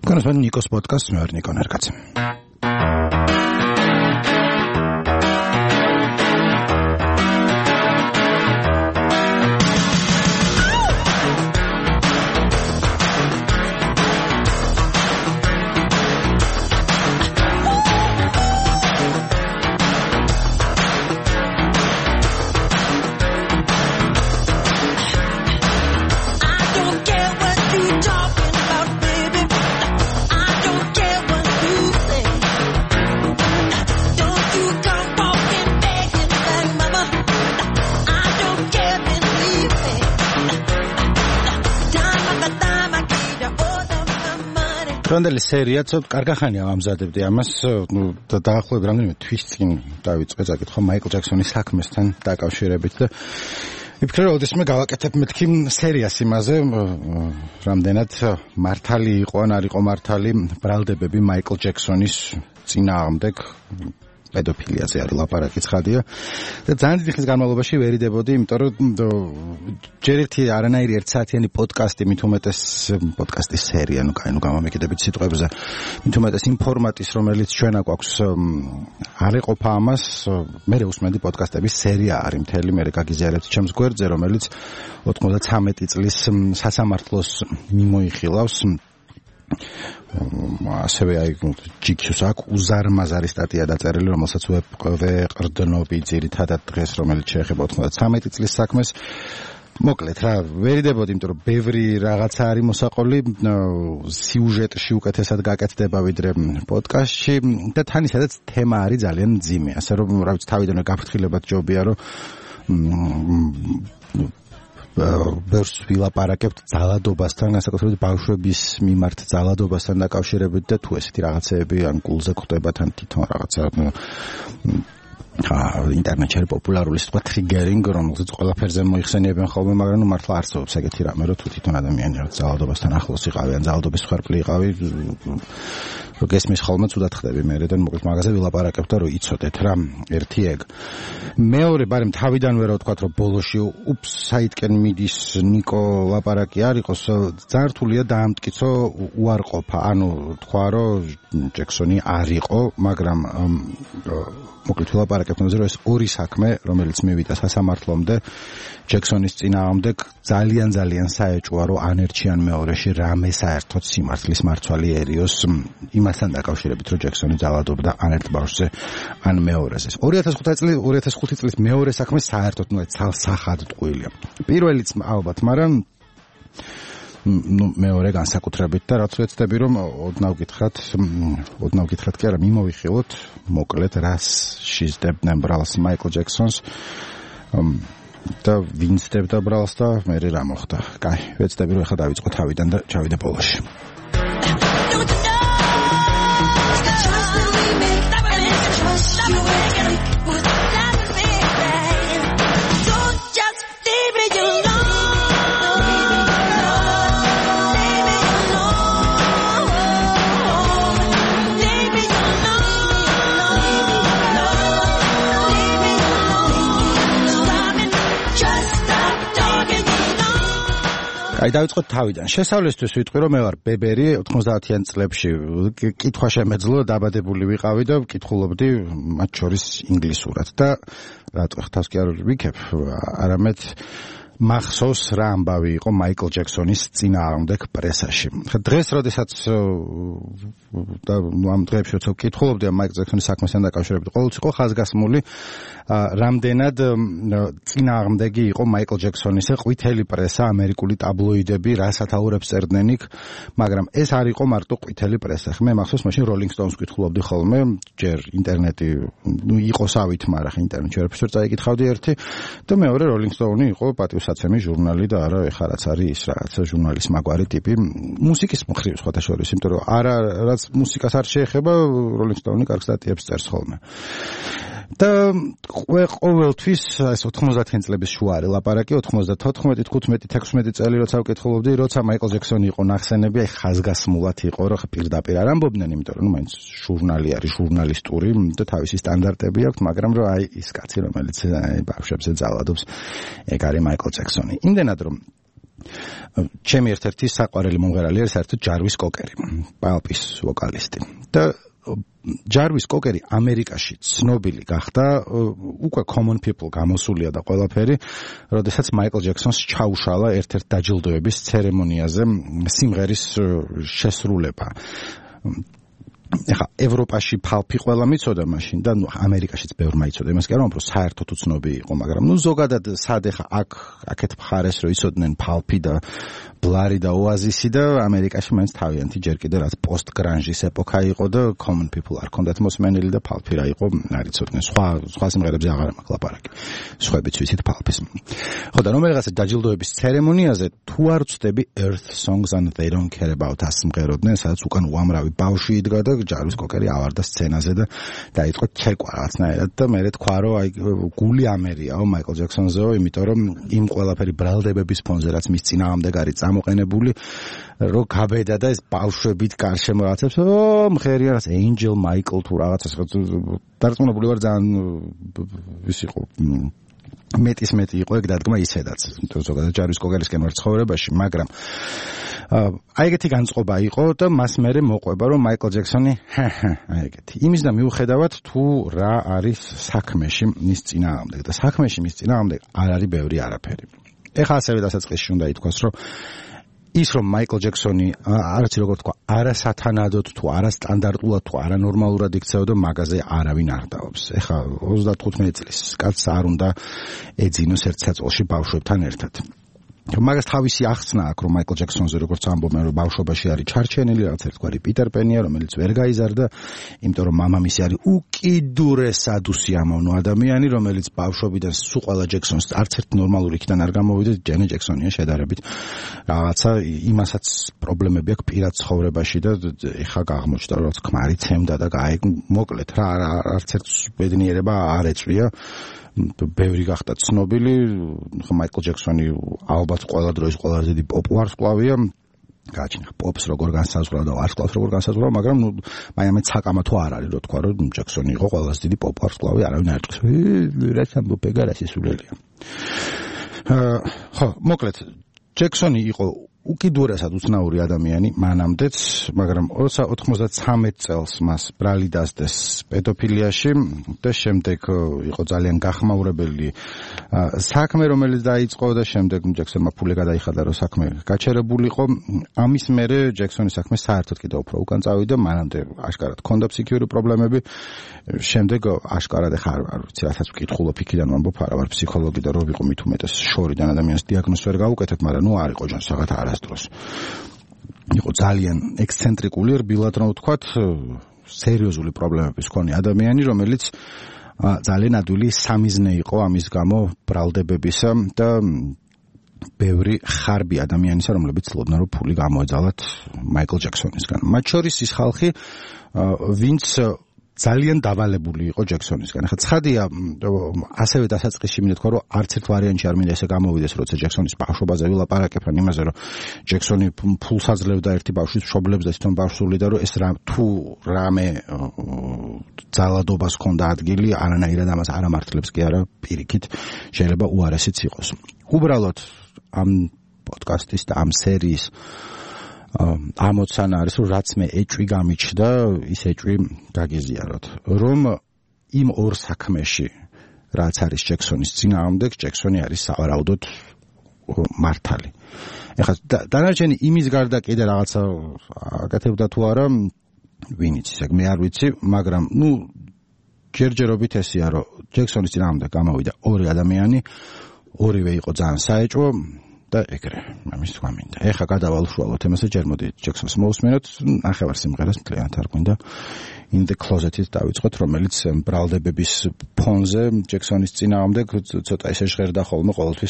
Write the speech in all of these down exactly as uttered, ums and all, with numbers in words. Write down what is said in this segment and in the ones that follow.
განსვან ნიკოს პოდკასტს მე ვარ ნიკო ნერგაძე. Რონდელი სერია ცოტა კარგახანია ამზადებდი ამას, ნუ დაახლოებით რამდენიმე თვის წინ დავიწყე წაკითხვა მაიკლ ჯექსონის საქმესთან დაკავშირებით და ვიფიქრე, რომ ოდესმე გავაკეთებ მეთქი სერიას იმაზე, რამდენად მართალი იყო ან არ იყო მართალი ბრალდებები მაიკლ ჯექსონის წინააღმდეგ პედოფილიაზე არის ლაპარაკი ცხადია და ძალიან დიდი ხნის განმავლობაში ვერიდებოდი, იმიტომ რომ ჯერ ერთი არანაირი ერთსაათიანი პოდკასტი, მით უმეტეს პოდკასტის სერია, ნუ კაი, ნუ გამომეკიდებით სიტყვებზე, მით უმეტეს იმ ფორმატის, რომელიც ჩვენ აქვს არ ეყოფა ამას, მე უსმენდი პოდკასტების სერია არის მთელი, მე გაგიზიარებთ ჩემს გვერდზე, რომელიც ოთხმოცდათვრამეტი წლის სასამართლოს მიმოიხილავს. ასევე აი ჯიქს აქვს უზარმაზარი სტატია დაწერილი, რომელსაც ვეყრდნობი ძირითადად დღეს, რომელიც შეეხება ოთხმოცდათვრამეტი წლის საქმეს. მოკლედ რა, ვერიდებოდი, იმიტომ რომ ბევრი რაღაცა არის მოსაყოლი, სიუჟეტში უკეთესად გაკეთდება ვიდრე პოდკასტში და თან ისედაც თემა არის ძალიან მძიმე, ასე რომ რა ვიცი, თავიდანვე გაფრთხილებად ჯობია, რომ ბევრს ვილაპარაკებთ ძალადობასთან, განსაკუთრებით ბავშვების მიმართ ძალადობასთან დაკავშირებით და თუ ესეთი რაღაცეები ან გულზე ხვდება თან თვითონ რაღაცა ინტერნეტში არის პოპულარული სიტყვა ტრიგერინგ, რომელზეც ყველაფერზე მოიხსენიებენ ხოლმე, მაგრამ ნუ მართლა არსებობს ეგეთი რამე, რომ თუ თვითონ ადამიანი ძალადობასთან ახლოს იყავი ან ძალადობის ხარბლი იყავი, რომ გესმის ხოლმე ცუდად ხდები მერე და მოკლედ მაგაზე ვილაპარაკებთ და რომ იცოდეთ რა, ერთი ეგ. მეორე, ბარემ თავიდანვე რა ვთქვათ, რომ ბოლოში უპს საითკენ მიდის ნიკო ლაპარაკი არ იყოს, ძალიან რთულია დაამტკიცო უარყოფა, ანუ თქვა, რომ ჯექსონი არ იყო, მაგრამ მოკლედ ვილაპარაკებთ ამაზე, რომ ეს ორი საქმე, რომელიც მივიდა სასამართლომდე ჯექსონის წინააღმდეგ, ძალიან ძალიან საეჭვოა, რომ ან ერთში ან მეორეში რამე საერთოდ სიმართლის მარცვალიერიოს იმასთან დაკავშირებით, რომ ჯექსონი ძალადობდა ან ერთ ბავშვზე, ან მეორეზე. ორი ათას ხუთი წლის მეორე საქმე საერთოდ ნუ ცალსახად ტყუილია. პირველიც ალბათ, მაგრამ ნუ მეორე განსაკუთრებით და რაც ვეცდები, რომ ოდნავ გითხრათ, ოდნავ გითხრათ კი არა, მიმოვიხილოთ, მოკლედ რას შიზდებდნენ ბრალს მაიკლ ჯექსონს და ვინ სდებდა ბრალს და მე რა მოხდა. კაი, ვეცდები, რომ ახლა დავიწყო თავიდან და ჩავიდე ბოლოში. აი დავიწყოთ თავიდან. შესავლისთვის ვიტყვი, რომ მე ვარ ბებერი, ოთხმოცდაათიან წლებში კითხვა შემეძლო, დაბადებული ვიყავი და ვკითხულობდი მათ შორის ინგლისურად და რატო თავს კი არ ვიქებ, არამედ მახსოვს რა ამბავი იყო მაიკლ ჯექსონის წინააღმდეგ პრესაში. დღეს, როდესაც და ამ დღეებში როცა ვკითხულობდი მაიკლ ჯექსონის საქმესთან დაკავშირებით, ყოველთვის იყო ხაზგასმული რამდენად წინააღმდეგი იყო მაიკლ ჯექსონის ყვითელი პრესა, ამერიკული ტაბლოიდები, რა სათაურებს წერდნენ იქ, მაგრამ ეს არ იყო მარტო ყვითელი პრესა. მე მახსოვს მაშინ Rolling Stones ვკითხულობდი ხოლმე, ჯერ ინტერნეტი, ნუ იყო სავით, მაგრამ ხა ინტერნეტში არაფერს ვერ წაიკითხავდი ერთი და მეორე Rolling Stone იყო პატივსაცემი ჟურნალი და არა ეხლა რაც არის ის რაღაცა ჟურნალის მაგვარი ტიპი, მუსიკის მხრივ სხვათა შორის, იმიტომ რომ არა რაც მუსიკას არ შეეხება, Rolling Stone კარგ სტატიებს წერს ხოლმე. და ყოველთვის ეს ოთხმოცდაათიან წლების შუა არის ლაპარაკი, ოცდათოთხმეტი, თხუთმეტი, ექვსმეტი წელი როცა ვკითხულობდი, როცა მაიკლ ჯექსონი იყო ნახსენები, აი ხაზგასმულად იყო, რომ პირდაპირ არ ამბობდნენ, იმიტომ რომ ნუ მაინც ჟურნალი არის, ჟურნალისტური და თავისი სტანდარტები აქვს, მაგრამ რომ აი ის კაცი, რომელიც ბავშვებზე ძალადობს, ეგ არის მაიკლ ჯექსონი. იმდენად რომ ჩემი ერთ-ერთი საყვარელი მომღერალი არის საერთოდ ჯარვის კოკერი, პალპის ვოკალისტი. და ჯარვის კოკერი ამერიკაში ცნობილი გახდა, უკვე common people გამოსულია და ყველაფერი, როდესაც მაიკლ ჯექსონს ჩაუშალა ერთ-ერთ დაჯილდოების ცერემონიაზე სიმღერის შესრულება. ეხა ევროპაში ფალფი ყველა მიცოდა მაშინ და ნუ ამერიკაშიც ბევრმა იცოდა იმას კი არა რომ საერთოდ უცნობი იყო, მაგრამ ნუ ზოგადად სად ეხა აქ აქეთ მხარეს რომ იცოდნენ ფალფი და ბლარი და ოაზისი და ამერიკაში მაინც თავიანთი ჯერ კიდე რაც პოსტ გრანჟის ეპოქა იყო და common people არ ქონდათ მოსმენილი და ფალფი რა იყო არ იცოდნენ. სხვა სხვა სიმღერებზე აღარ მაქვს ლაპარაკი. სხვაებიც ვიცით ფალფის. ხო და რომელიღაცა დაჯილდოების ცერემონიაზე თუ არ ვწდები Earth Songs and They Don't Care About Us სიმღეროდნენ, სადაც უკან უამრავი ბავშვი იდგა და ჯარვის კოკერი ავარდა სცენაზე და დაიწყო ჩერკვა რაღაცნაირად და მე თქვა რომ აი გული ამერიაო მაიკლ ჯექსონზეო, იმიტომ რომ იმ ყველაფერი ბრალდებების ფონზე რაც მის წინააღმდეგ არის წამოყენებული, რომ გაბედა და ეს ბავშვებით გარშემო რაღაცებს, ო მღერია რაც Angel Michael თუ რაღაცას დარწმუნებული ვარ ძალიან ის იყო მეტის მეტი იყო ეგ დადგმა ისედაც ზოგადად ჯარვის კოკერისკენ ვარ ცხოვრებაში, მაგრამ აი ეგეთი განწყობა იყო და მას მერე მოყვება რომ მაიკლ ჯექსონი აი ეგეთი იმის და მიუხედავად თუ რა არის საქმეში მის წინააღმდეგ და საქმეში მის წინააღმდეგ არ არის ბევრი არაფერი. ეხლა ასევე დასაწყისში უნდა ითქვას რომ ის რომ მაიკლ ჯექსონი არც როგორ თქვა არასათანადოდ თუ არასტანდარტულად თუ არანორმალურად იქცეოდა მაგაზე არავინ არ დაობს. ეხლა ოცდათხუთმეტი წლის კაცს არ უნდა ეძინოს ერთ საწოლში ბავშვებთან ერთად. მაგას თავისი ახსნა აქვს რომ მაიკლ ჯექსონზე როგორც ამბობენ რომ ბავშვობაში არის ჩარჩენილი რაღაც ერთგვარი პიტერ პენია რომელიც ვერ გაიზარდა, იმიტომ რომ მამამისი არის უკიდურესად უსიამოვნო ადამიანი რომელიც ბავშვობიდან სულ ყველა ჯექსონს არც ერთ ნორმალური იქიდან არ გამოვიდა, ჯენი ჯექსონია შედარებით რაღაცა იმასაც პრობლემები აქვს პირად ცხოვრებაში და ეხა აღმოჩნდა რომ ქმარი ცემდა და გაიგ მოკლედ რა არც ერთ ბედნიერება არ ეწვია. ბევრი გახდა ცნობილი, ხო მაიკლ ჯექსონი ალბათ ყველა დროის ყველაზე დიდი პოპ ვარსკვლავია. გააჩნია პოპს როგორ განსაზღვრა და ვარსკვლავს როგორ განსაზღვრა, მაგრამ ნუ მაინც საკამათო არ არის რომ თქვა რომ ჯექსონი იყო ყველაზე დიდი პოპ ვარსკვლავი, არავინ არ იტყვის. რაც ამბობ ეგ არის სულელია. ხო, მოკლედ ჯექსონი იყო უკიდურესად უცნაური ადამიანი მანამდეც, მაგრამ ოცდამეც წელს მას ბრალი დასდეს პედოფილიაში და შემდეგ იყო ძალიან გახმაურებელი საქმე რომელიც დაიწყო და შემდეგ ჯექსონმა ფული გადაიხადა რომ საქმე გაჩერებულიყო. ამის მერე ჯექსონის საქმე საერთოდ კიდევ უფრო უკან წავიდა, მანამდე აშკარად ჰქონდა ფსიქიური პრობლემები, შემდეგ აშკარად ახლა არ ვიცი რასაც ვკითხულობ იქიდან ვამბობ, არა ვარ ფსიქოლოგი და რო ვიყო მით უმეტეს შორიდან ადამიანს დიაგნოზს ვერ გავუკეთებ, მაგრამ ნუ არ იყო ჯანსაღად არა დროს. იყო ძალიან ექსცენტრიკული, რბილად რომ ვთქვათ, სერიოზული პრობლემების მქონე ადამიანი, რომელიც ძალიან ადვილი სამიზნე იყო ამის გამო ბრალდებებისა და ბევრი ხარბი ადამიანისა, რომლებიც ცდილობდნენ რომ ფული გამოეძალათ მაიკლ ჯექსონისგან. მათ შორის ის ხალხი, ვინც ძალიან დავალებული იყო ჯექსონისგან. ახლა ცხადია, ასევე დასაწყისში მინდა თქვა, რომ არც ერთ ვარიანტში არ მინდა ესე გამოვიდეს, როცა ჯექსონის ბავშვობაზე ვილაპარაკებენ იმაზე, რომ ჯექსონი ფულს აძლევდა ერთი ბავშვის მშობლებს და თვითონ ბავშვული და რომ ეს რა თუ რამე ძალადობას ჰქონდა ადგილი, არანაირად ამას არ ამართლებს კი არა, პირიქით შეიძლება უარესიც იყოს. უბრალოდ ამ პოდკასტის და ამ სერიის ამოცანა არის რომ რაც მე ეჭვი გამიჩნდა, ის ეჭვი გაგიზიაროთ, რომ იმ ორ საქმეში რაც არის ჯექსონის წინააღმდეგ, ჯექსონი არის სავარაუდოდ მართალი. ეხლა დანარჩენი იმის გარდა კიდე რაღაცა აკეთებდა თუ არა, ვინ იცის, ეგ მე არ ვიცი, მაგრამ ნუ ჯერჯერობით ესია რომ ჯექსონის წინააღმდეგ გამოვიდა ორი ადამიანი, ორივე იყო ძალიან საეჭვო და ეგრე, ამის თქვა მინდა. ეხლა გადავალ თემაზე, ჯერ მოდი ჯექსონს მოვუსმინოთ, ნახევარ სიმღერას მთლიანად არ გვინდა. In the Closet-ით დავიწყოთ, რომელიც ბრალდებების ფონზე ჯექსონის წინააღმდეგ ცოტა ესე ჟღერდა ხოლმე ყოველთვის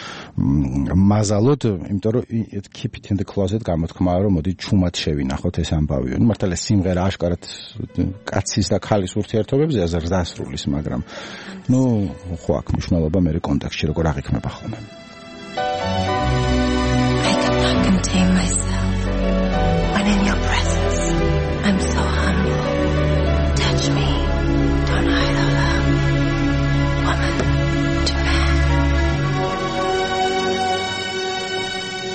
მაზალოდ, იმიტომ რომ Keep It in the Closet გამოთქმაა, რომ მოდი ჩუმად შევინახოთ ეს ამბავი. მართალია სიმღერა აშკარად კაცის და ქალის ურთიერთობებზე ზრდასრულის, მაგრამ ნუ ხო აქ მნიშვნელობა მე კონტექსტში როგორ აღიქმება ხოლმე. I cannot contain myself when in your presence I'm so humble. Touch me, don't hide our love, woman to man.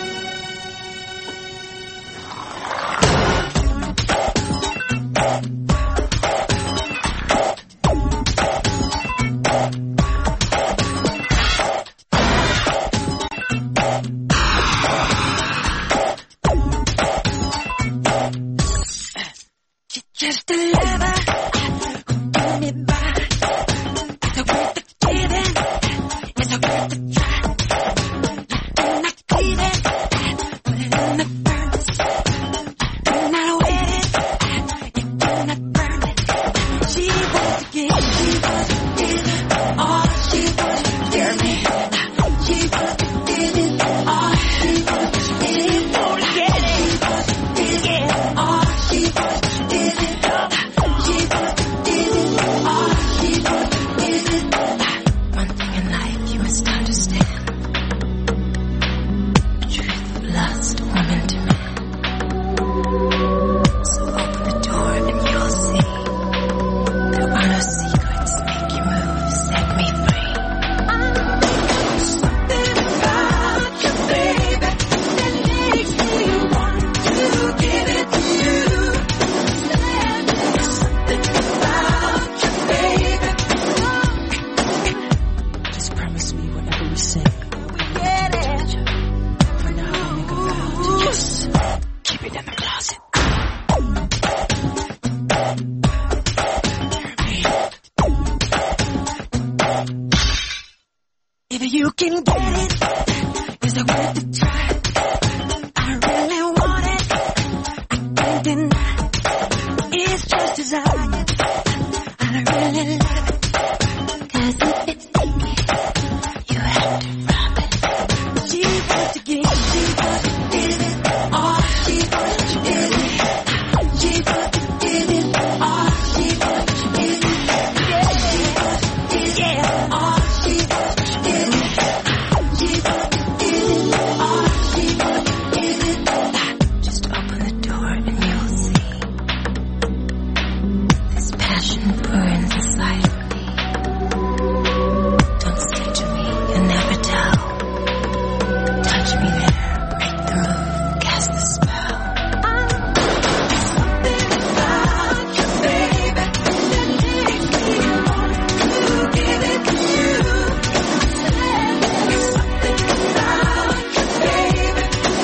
just a lover who got me by. It's a worth the giving. It's a worth the try. I'm not cleaving. Put it in the furnace. I'm not waiting. You cannot burn it. She wants to give. She wants to give all she wants to give me. She wants to give it all she wants to give it. Won't get it. She wants to give it all she wants to give it. She wants to give it all she wants to give it. One thing in life you must understand. Truth of lust, woman to man. So open the door and you'll see. There are no secrets. Make you move, set me free. Something about you, baby, that makes me want to give it to you. Something about you, baby. Just promise me whatever we say. Get it. For now, I make a vow to just keep it in the closet. If you can get it, is it worth the try? I really want it. I can't deny. It's just desire. I really love it. 'Cause if it's sticky, you have to rub it. She wants to give, she wants to give it all. She wants to give it. She wants to give it all. She wants to give it. Yeah, she wants to give it all. She wants to give it. She wants to give it all. She wants to give it. Just open the door and you'll see. This passion burns inside of me. Don't say to me, you never tell. Touch me there, break the move, cast the spell. Something about you, baby, that makes me want to give it to you. Something about you, baby.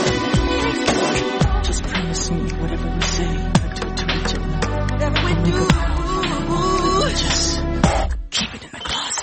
Just promise me whatever we say or do to each other. Whatever we do, Just keep it in the closet.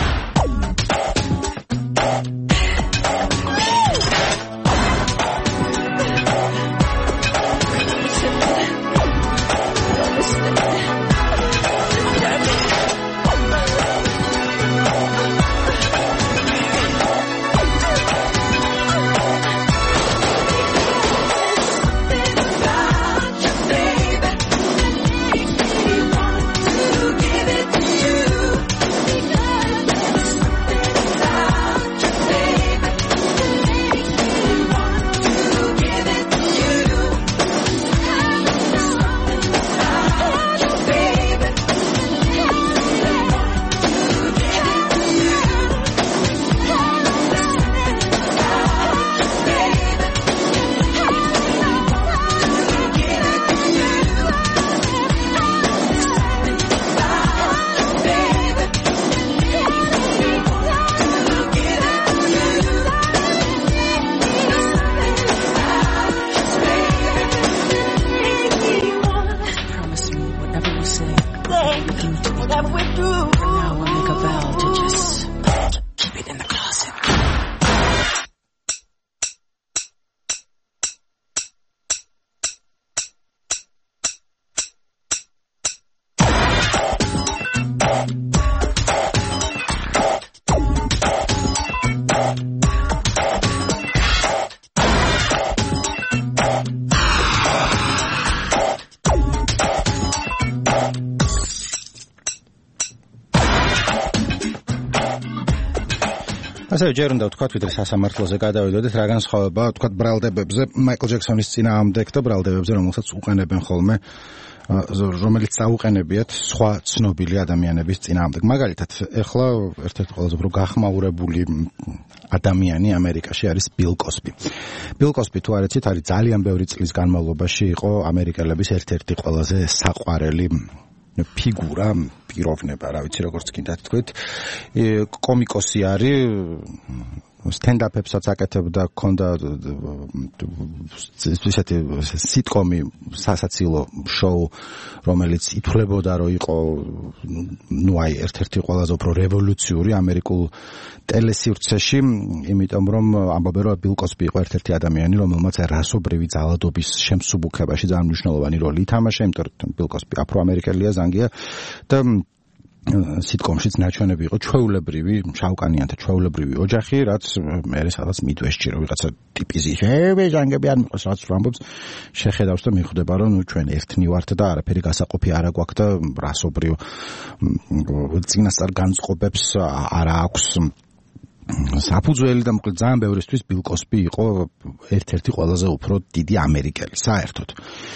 Promise me whatever we say. whatever we do. For now, I make a vow to just keep it in the closet. ასე ჯერ უნდა ვთქვათ, ვიდრე სასამართლოზე გადავიდოდეთ, რა განსხვავებაა, ვთქვათ, ბრალდებებზე, მაიკლ ჯექსონის წინააღმდეგ და ბრალდებებზე, რომელსაც უყენებენ ხოლმე, რომელიც დაუყენებიათ სხვა ცნობილი ადამიანების წინააღმდეგ. მაგალითად, ეხლა ერთ-ერთი ყველაზე უფრო გახმაურებული ადამიანი ამერიკაში არის ბილ კოსბი. ბილ კოსბი, თუ არ იცით, არის ძალიან ბევრი წლის განმავლობაში იყო ამერიკელების ერთ-ერთი ყველაზე საყვარელი ფიგურა, პიროვნება, რა ვიცი, როგორც კიდათ თქვით, კომიკოსი არის, სტენდაპებსაც აკეთებდა, ქონდა ისეთი სიტკომი, სასაცილო შოუ, რომელიც ითვლებოდა, რომ იყო ნუ აი ერთ-ერთი ყველაზე უფრო რევოლუციური ამერიკულ ტელესივრცეში, იმიტომ რომ ამბობენ, რომ ბილ კოსბი იყო ერთ-ერთი ადამიანი, რომელმაც რასობრივი ძალადობის შემსუბუქებაში ძალიან მნიშვნელოვანი როლი ითამაშა, იმიტომ რომ ბილ კოსბი აფროამერიკელია, ზანგია და სიტკომშიც ნაჩვენები იყო ჩვეულებრივი, შავკანიანთა ჩვეულებრივი ოჯახი, რაც მე სადაც მიდვესჭი რომ ვიღაცა ტიპიზი ჟანგები არ მიყვარს რაც ვამბობს, შეხედავს და მიხვდება რომ ნუ ჩვენ ერთნი ვართ და არაფერი გასაყოფი არ აგვაქვს და რასობრივ წინასწარ განწყობებს არ აქვს საფუძველი და მოკლედ ძალიან ბევრისთვის ბილ კოსბი იყო ერთ-ერთი ყველაზე უფრო დიდი ამერიკელი საერთოდ.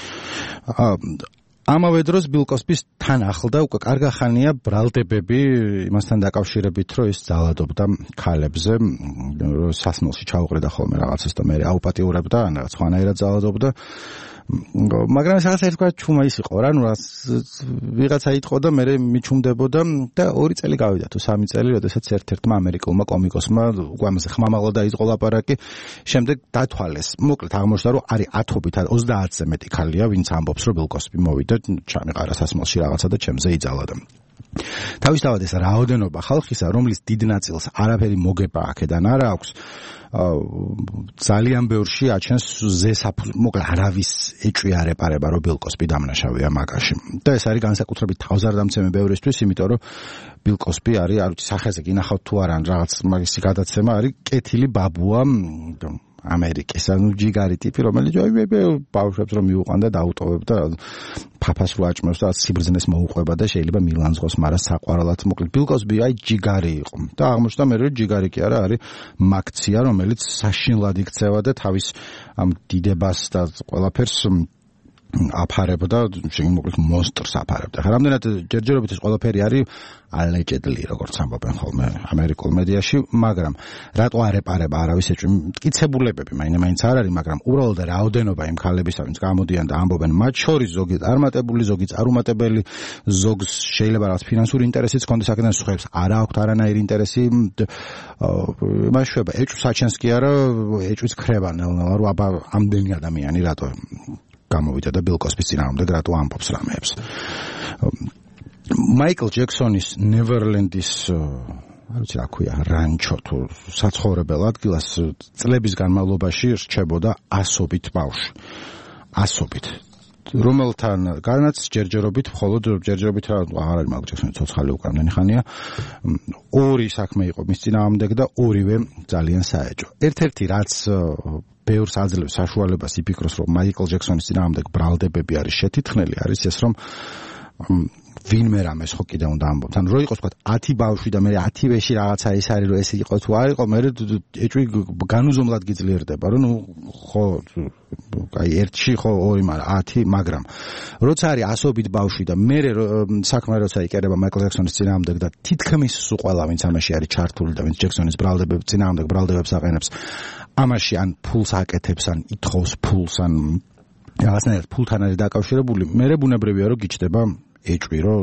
ამავე დროს ბილ კოსბის თან ახლდა უკვე კარგა ხანია ბრალდებები იმასთან დაკავშირებით, რომ ის ძალადობდა ქალებზე, სასმელში ჩაუყრიდა ხოლმე რაღაცას და მე აუპატიურებდა, ან რაღაც სხვანაირად ძალადობდა. მაგრამ სადაც ერთგვარ ჩუმა ის იყო რა, ნუ ვიღაცა იტყო და მე მიჩუმდებოდა და ორი წელი გავიდა თუ სამი წელი, როდესაც ერთ-ერთმა ამერიკულმა კომიკოსმა უკვე ამაზე ხმამაღლა დაიწყო ლაპარაკი, შემდეგ დათვალეს. მოკლედ აღმოჩნდა, რომ არის ათობით ოცდაათზე მეტი ქალია, ვინც ამბობს, რომ ბილ კოსბი მოვიდა, ჩამიყარა სასმელში რაღაცა და ჩემზე იძალა და თავისთავად ეს რაოდენობა ხალხისა, რომლის დიდ ნაწილს არაფერი მოგება აქედან არ აქვს, ძალიან ბევრში აჩენს ზესაფუძ, მოკლედ არავის ეჭვი არ ეპარება, რომ ბილ კოსბი დამნაშავეა მაგაში. და ეს არის განსაკუთრებით თავზარდამცემი ბევრისთვის, იმიტომ რომ ბილ კოსბი არის, არ ვიცი, სახეზე გინახავთ თუ არა, რაღაც მაგისი გადაცემა არის, კეთილი ბაბუა ამერიკის, ანუ ჯიგარი ტიპი, რომელიც ბავშვებს რომ მიუყვანდა, დაუტოვებდა, ფაფას რო აჭმევს და სიბრძნეს მოუყვება და შეიძლება მილანძღოს, მაგრამ საყვარელად მოკლედ ბილ კოსბი აი ჯიგარი იყო. და აღმოჩნდა მე რომ ჯიგარი კი არა, არის მაქცია, რომელიც საშინლად იქცევა და თავის ამ დიდებას და ყველაფერს აფარებდა, მოკლედ მონსტრს აფარებდა. რამდენად ჯერჯერობით ეს ყველაფერი არის allegedly, როგორც ამბობენ ხოლმე ამერიკულ მედიაში, მაგრამ რატო არ ეპარება არავის ეჭვი? მტკიცებულებები მაინც არ არის, მაგრამ უბრალოდ რაოდენობა იმ ქალებისა, ვინც გამოდიან და ამბობენ, მათ შორის ზოგი წარმატებული, ზოგი წარუმატებელი, ზოგს შეიძლება რაღაც ფინანსური ინტერესიც ჰქონდეს აქედან, სხვებს არ აქვთ არანაირი ინტერესი, მას შვება ეჭვს აჩენს კი არა, ეჭვიც ქრება ნელ-ნელა, რომ აბა ამდენი ადამიანი რატო გამოვიდა და ბილ კოსბის წინააღმდეგ რატო ამბობს რამეებს. მაიკლ ჯექსონის ნევერლენდის არ ვიცი რა ქვია, რანჩო თუ საცხოვრებელ ადგილას წლების განმავლობაში რჩებოდა ასობით ბავშვი. ასობით. რომელთან განაც ჯერჯერობით, მხოლოდ ჯერჯერობით რა აღარ არის მაიკლ ჯექსონის ცოცხალი უკვე ამდენი ხანია. ორი საქმე იყო მის წინააღმდეგ და ორივე ძალიან საეჭვო. ერთ-ერთი რაც ბევრს აძლევს საშუალებას იფიქროს, რომ მაიკლ ჯექსონის წინააღმდეგ ბრალდებები არის შეთითხნელი, არის ეს, რომ ვინმე რამეს ხო კიდე უნდა ამბობთ. ანუ რო იყოს თქვა ათი ბავშვი და მე ათივეში რაღაცა ის არის, რომ ეს იყო თუ არ იყო, მე ეჭვი განუზომლად გიძლიერდება, რომ ნუ ხო აი ერთში ხო ორი, მაგრამ ათი, მაგრამ როცა არის ასობით ბავშვი და მე საქმე როცა იკერება მაიკლ ჯექსონის წინააღმდეგ და თითქმის სულ ყველა ვინც ამაში არის ჩართული და ვინც ჯექსონის ბრალდებებს წინააღმდეგ ბრალდებებს აყენებს, ამაში ან ფულს აკეთებს, ან ითხოვს ფულს, ან რაღაცნაირად ფულთან არის დაკავშირებული, მე ბუნებრივია რომ გიჩდება ეჭვი, რომ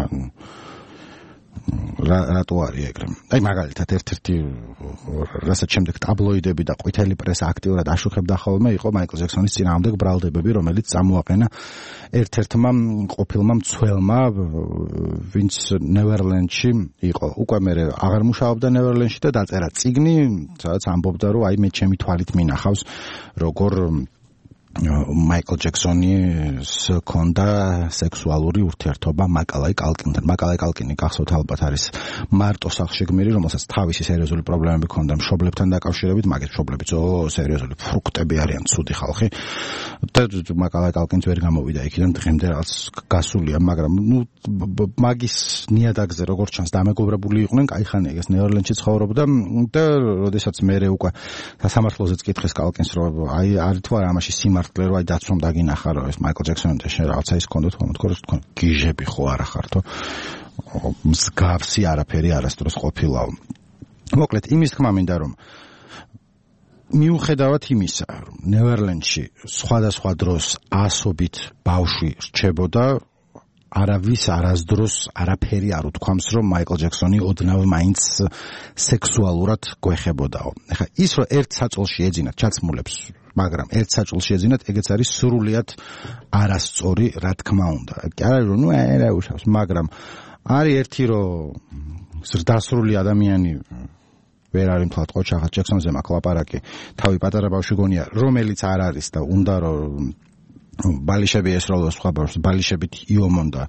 რატო არის ეგრე. აი მაგალითად ერთ-ერთი რასაც შემდეგ ტაბლოიდები და ყვითელი პრესა აქტიურად აშუქებდა ხოლმე, იყო მაიკლ ჯექსონის წინააღმდეგ ბრალდებები, რომელიც წამოაყენა ერთ-ერთმა ყოფილმა მცველმა, ვინც ნევერლენდში იყო. უკვე მე აღარ მუშაობდა ნევერლენდში და დაწერა წიგნი, სადაც ამბობდა, რომ აი მე ჩემი თვალით მინახავს, როგორ მაიკლ ჯექსონის ჰქონდა სექსუალური ურთიერთობა მაკალაი კალკინთან. მაკალაი კალკინი გახსოვთ ალბათ არის მარტო სახლში გმირი, რომელსაც თავისი სერიოზული პრობლემები ჰქონდა მშობლებთან დაკავშირებით, მაგის მშობლებიც ო სერიოზული ფრუქტები არიან, ცუდი ხალხი. და მაკალაი კალკინს ვერ გამოვიდა იქიდან, დღემდე რაღაც გასულია, მაგრამ ნუ მაგის ნიადაგზე როგორც ჩანს დამეგობრებული იყვნენ, კაი ხანია ეს ნევერლენდში ცხოვრობდა და როდესაც მე უკვე სასამართლოზეც კითხეს კალკინს, რომ აი არის თუ არა ამაში სიმართლე, რომ აი დაცვამ დაგინახა, რომ ეს მაიკლ ჯექსონი და შენ რაღაცა ის ჰქონდათ, ხომ თქო, რომ თქვენ გიჟები ხო არა ხართო? მსგავსი არაფერი არასდროს ყოფილაო. მოკლედ იმის თქმა მინდა, რომ მიუხედავად იმისა, რომ ნევერლენდში სხვადასხვა დროს ასობით ბავშვი რჩებოდა, არავის არასდროს არაფერი არ უთქვამს, რომ მაიკლ ჯექსონი ოდნავ მაინც სექსუალურად გვეხებოდაო. ეხლა ის რომ ერთ საწოლში ეძინათ ჩაცმულებს, მაგრამ ერთ საწოლში ეძინათ, ეგეც არის სრულიად არასწორი, რა თქმა უნდა. კი არა რომ ნუ არა უშავს, მაგრამ არის ერთი რომ ზრდასრული ადამიანი ვერ არის მთლად ყოჩახა ჯექსონზე მაქვს ლაპარაკი, თავი პატარა ბავშვი გონია, რომელიც არ არის და უნდა რომ ბალიშები ესროლოს სხვა ბავშვს, ბალიშებით იომონ და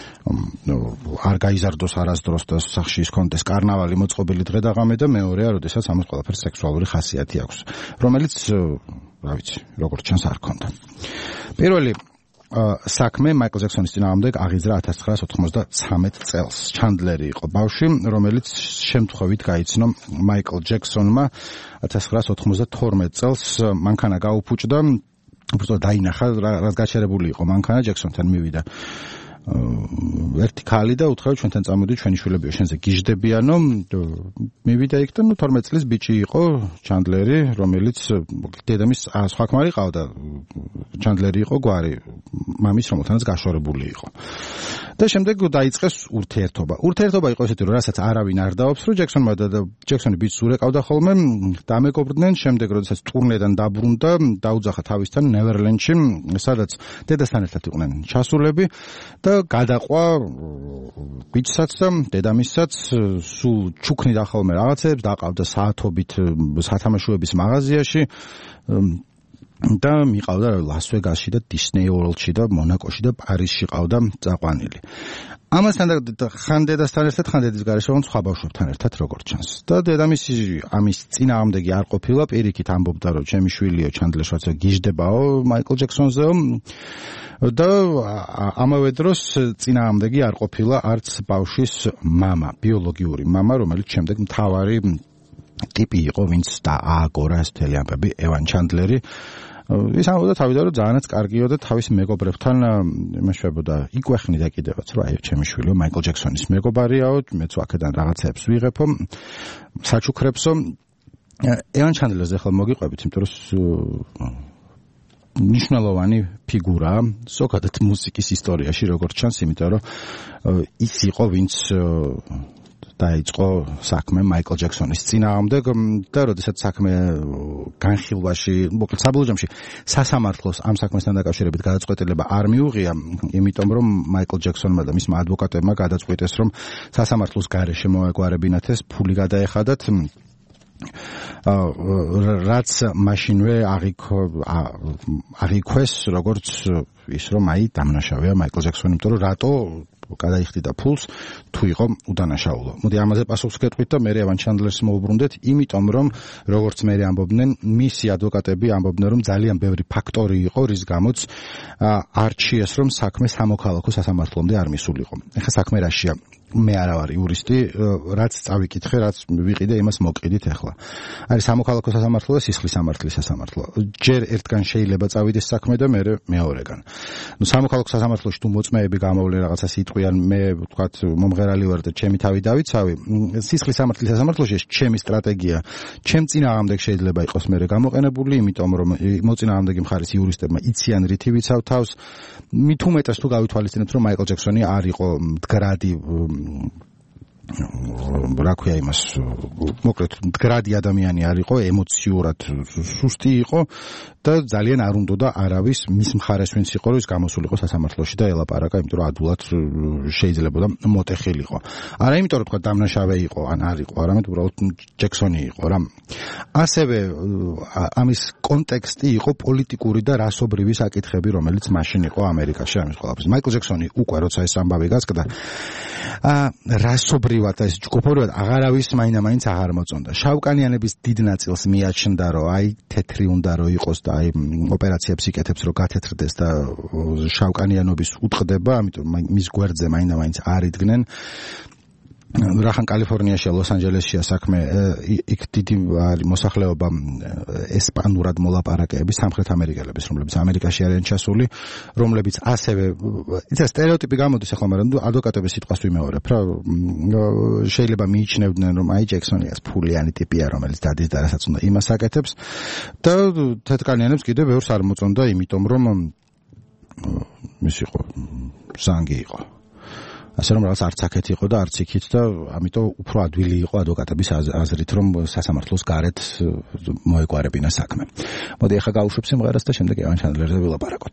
არ გაიზარდოს არასდროს და სახში ის კონდეს კარნავალი მოწყობილი დღე და ღამე და მეორეა, როდესაც ამას ყველაფერს სექსუალური ხასიათი აქვს, რომელიც რა ვიცი, როგორც ჩანს არ ქონდა. პირველი საქმე მაიკლ ჯექსონის წინააღმდეგ აღიძრა ათას ცხრაასი ოთხმოცდათვრამეტ წელს. ჩანდლერი იყო ბავშვი, რომელიც შემთხვევით გაიცნო მაიკლ ჯექსონმა ათას ცხრაასი ოთხმოცდათორმეტ წელს მანქანა გაუფუჭდა, უბრალოდ დაინახა, რაც გაჩერებული იყო მანქანა, ჯექსონთან მივიდა ერთი ქალი და უთხრა ჩვენთან წამოდი, ჩვენი შვილებიო, შენზე გიждდებიანო. მივიდა იქ და ნუ თორმეტ წლის ბიჭი იყო ჩანდლერი, რომელიც დედამის სხვა ქმარი ყავდა. ჩანდლერი იყო გვარი მამის, რომელთანაც გაშორებული იყო. და შემდეგ დაიწყეს ურთიერთობა. ურთიერთობა იყო ესეთი, რომ რასაც არავინ არ დაობს, რომ ჯექსონმა და ჯექსონი ბიჭს ურეკავდა ხოლმე, დამეგობრდნენ, შემდეგ როდესაც ტურნედან დაბრუნდა, დაუძახა თავისთან ნევერლენდში, სადაც დედასთან ერთად იყვნენ ჩასულები და გადაყვა ბიჭსაც და დედამისსაც, სულ ჩუქნიდა ხოლმე რაღაცებს, დაყავდა საათობით სათამაშოების მაღაზიაში და მიყავდა ლას-ვეგასში და დისნეი ვორლდში და მონაკოში და პარიზში ყავდა წაყვანილი. ამასთან და ხან დედასთან ერთად, ხან დედის გარეშე, ხან სხვა ბავშვებთან ერთად როგორც ჩანს. და დედამისი ამის წინააღმდეგი არ ყოფილა, პირიქით ამბობდა, რომ ჩემი შვილიო ჩანდლერ შორცო გიждდებაო მაიკლ ჯექსონზეო და ამავე დროს წინააღმდეგი არ ყოფილა არც ბავშვის მამა, ბიოლოგიური მამა, რომელიც შემდეგ მთავარი ტიპი იყო, ვინც დაააგორა ეს მთელი ამბები, ევან ჩანდლერი. ის ამბობდა თავიდან, რომ ძალიანაც კარგიო და თავის მეგობრებთან იმეშვებოდა, იკვეხნიდა კიდევაც, რომ აი ჩემი შვილიო მაიკლ ჯექსონის მეგობარიაო, მეც აქედან რაღაცებს ვიღებო, საჩუქრებსო. ევან ჩანდლერს ახლა მოგიყვებით, იმიტომ რომ ნიშნულოვანი ფიგურაა ზოგადად მუსიკის ისტორიაში, როგორც ჩანს, იმიტომ რომ ის იყო, ვინც დაიწყო საქმე მაიკლ ჯექსონის წინააღმდეგ და როდესაც საქმე განხილვაში, მოკლედ საბოლოო ჯამში სასამართლოს ამ საქმესთან დაკავშირებით გადაწყვეტილება არ მიუღია, იმიტომ რომ მაიკლ ჯექსონმა და მისმა ადვოკატებმა გადაწყვიტეს, რომ სასამართლოს გარეშე მოეგვარებინათ ეს, ფული გადაეხადათ, რაც მაშინვე აღიქვეს როგორც ის, რომ აი დამნაშავეა მაიკლ ჯექსონი, იმიტომ რომ რატო გადაიხდიდა ფულს თუ იყო უდანაშაულო. მოდი ამაზე პასუხს გეტყვით და მე ევან ჩანდლერს მოუბრუნდეთ, იმიტომ რომ როგორც მე ამბობდნენ, მისი ადვოკატები ამბობდნენ, რომ ძალიან ბევრი ფაქტორი იყო, რის გამოც არჩიეს, რომ საქმე სამოქალაქო სასამართლომდე არ მისულიყო. ეხლა საქმე რაშია? მე არა ვარ იურისტი, რაც წავიკითხე, რაც ვიყიდე, იმას მოკიდით ახლა. არის სამოქალაქო სასამართლო და სისხლის სამართლის სასამართლო. ჯერ ერთგან შეიძლება წავიდეს საქმე და მე მეორეგან. ნუ სამოქალაქო სასამართლოში თუ მოწმეები გამოვლენ რაღაცას იტყვიან, მე ვთქვათ მომღერალი ვარ და ჩემი თავი დავიცავი. სისხლის სამართლის სასამართლოში ჩემი სტრატეგია, ჩემ წინააღმდეგ შეიძლება იყოს მე გამოყენებული, იმიტომ რომ მოწინააღმდეგი მხარის იურისტებმა იციან რითი ვიცავ თავს. მით უმეტეს თუ გავითვალისწინებთ, რომ მაიკლ ჯექსონი არ იყო მდგრადი რა ქვია იმას, მოკლედ მდგრადი ადამიანი არ იყო, ემოციურად სუსტი იყო და ძალიან არ უნდოდა არავის მის მხარეს ვინც იყო, რომ ის გამოსულიყო სასამართლოში და ელაპარაკა, იმიტომ რომ ადვილად შეიძლებოდა მოტეხილიყო. არა იმიტომ რომ თქვა დამნაშავე იყო, ან არ იყო, არამედ უბრალოდ ჯექსონი იყო რა. ასევე ამის კონტექსტი იყო პოლიტიკური და რასობრივი საკითხები, რომელიც მაშინ იყო ამერიკაში ამის ყველაფერს. მაიკლ ჯექსონი უკვე როცა ეს ამბავი გასკდა, რასობრივად ეს ჯგუფობრივად აღარავის მაინდა-მაინც აღარ მოწონდა. შავკანიანების დიდ ნაწილს მიაჩნდა, რომ აი თეთრი უნდა რომ იყოს და აი ოპერაციებს იკეთებს, რომ გათეთრდეს და შავკანიანობის უტყდება, ამიტომ მის გვერდზე მაინდა-მაინც არ იდგნენ. რახან კალიფორნიაშია, ლოს-ანჯელესშია საქმე, იქ დიდი მოსახლეობა ესპანურად მოლაპარაკეები, სამხრეთ ამერიკელების, რომლებიც ამერიკაში არიან ჩასული, რომლებიც ასევე იცი სტერეოტიპი გამოდის ახლა, მაგრამ ადვოკატების სიტყვას ვიმეორებ რა, შეიძლება მიიჩნევდნენ, რომ აი ჯექსონიას ფულიანი ტიპია, რომელიც დადის და რასაც უნდა იმას აკეთებს და თეთრკანიანებს კიდევ ბევრს არ მოწონდა, იმიტომ რომ ის იყო ზანგი იყო. ასე რომ რაღაც არც აქეთ იყო და არც იქით და ამიტომ უფრო ადვილი იყო ადვოკატების აზრით რომ სასამართლოს გარეთ მოეგვარებინა საქმე. მოდი ახლა გავუშვებ სიმღერას და შემდეგ ევან ჩანდლერზე ვილაპარაკოთ.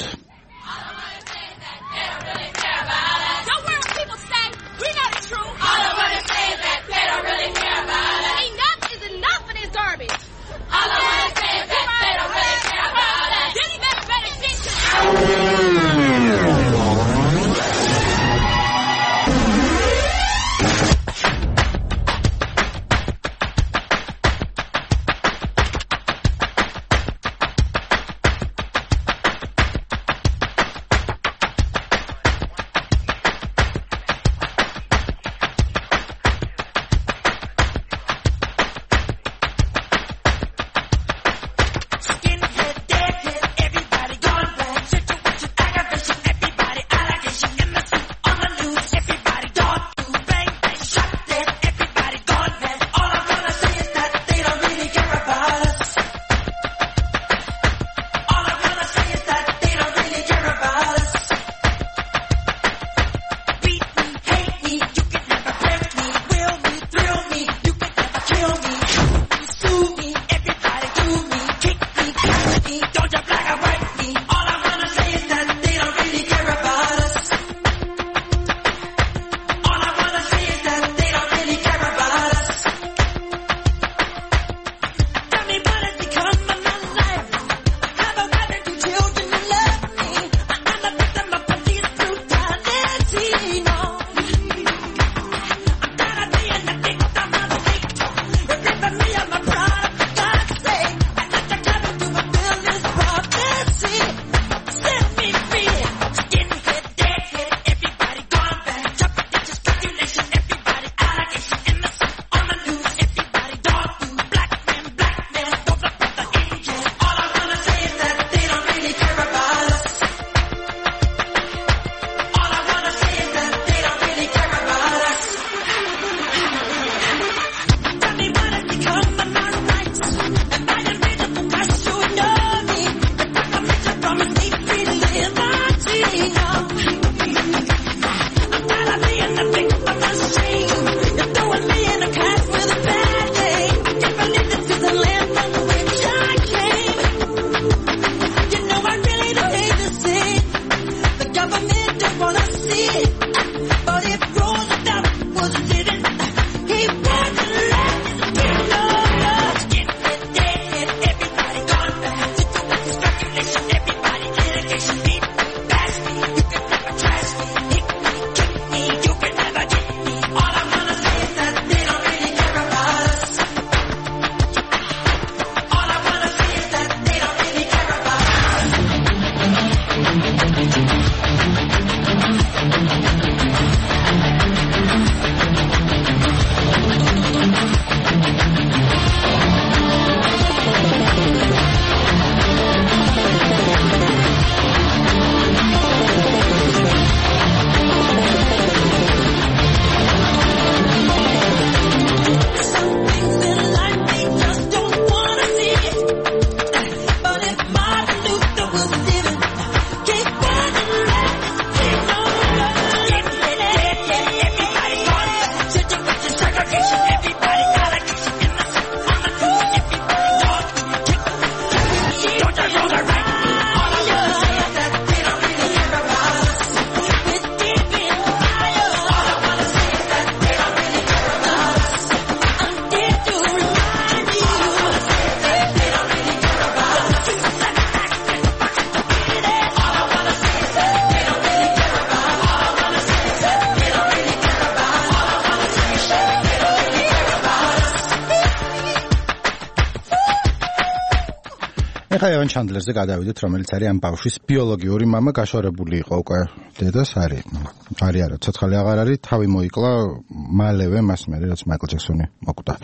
ეხლა ევან ჩანდლერზე გადავიდეთ, რომელიც არის ამ ბავშვის ბიოლოგიური მამა, გაშორებული იყო უკვე დედას, არის არის არა, ცოცხალი აღარ არის, თავი მოიკლა მალევე მას მერე რაც მაიკლ ჯექსონი მოკვდა.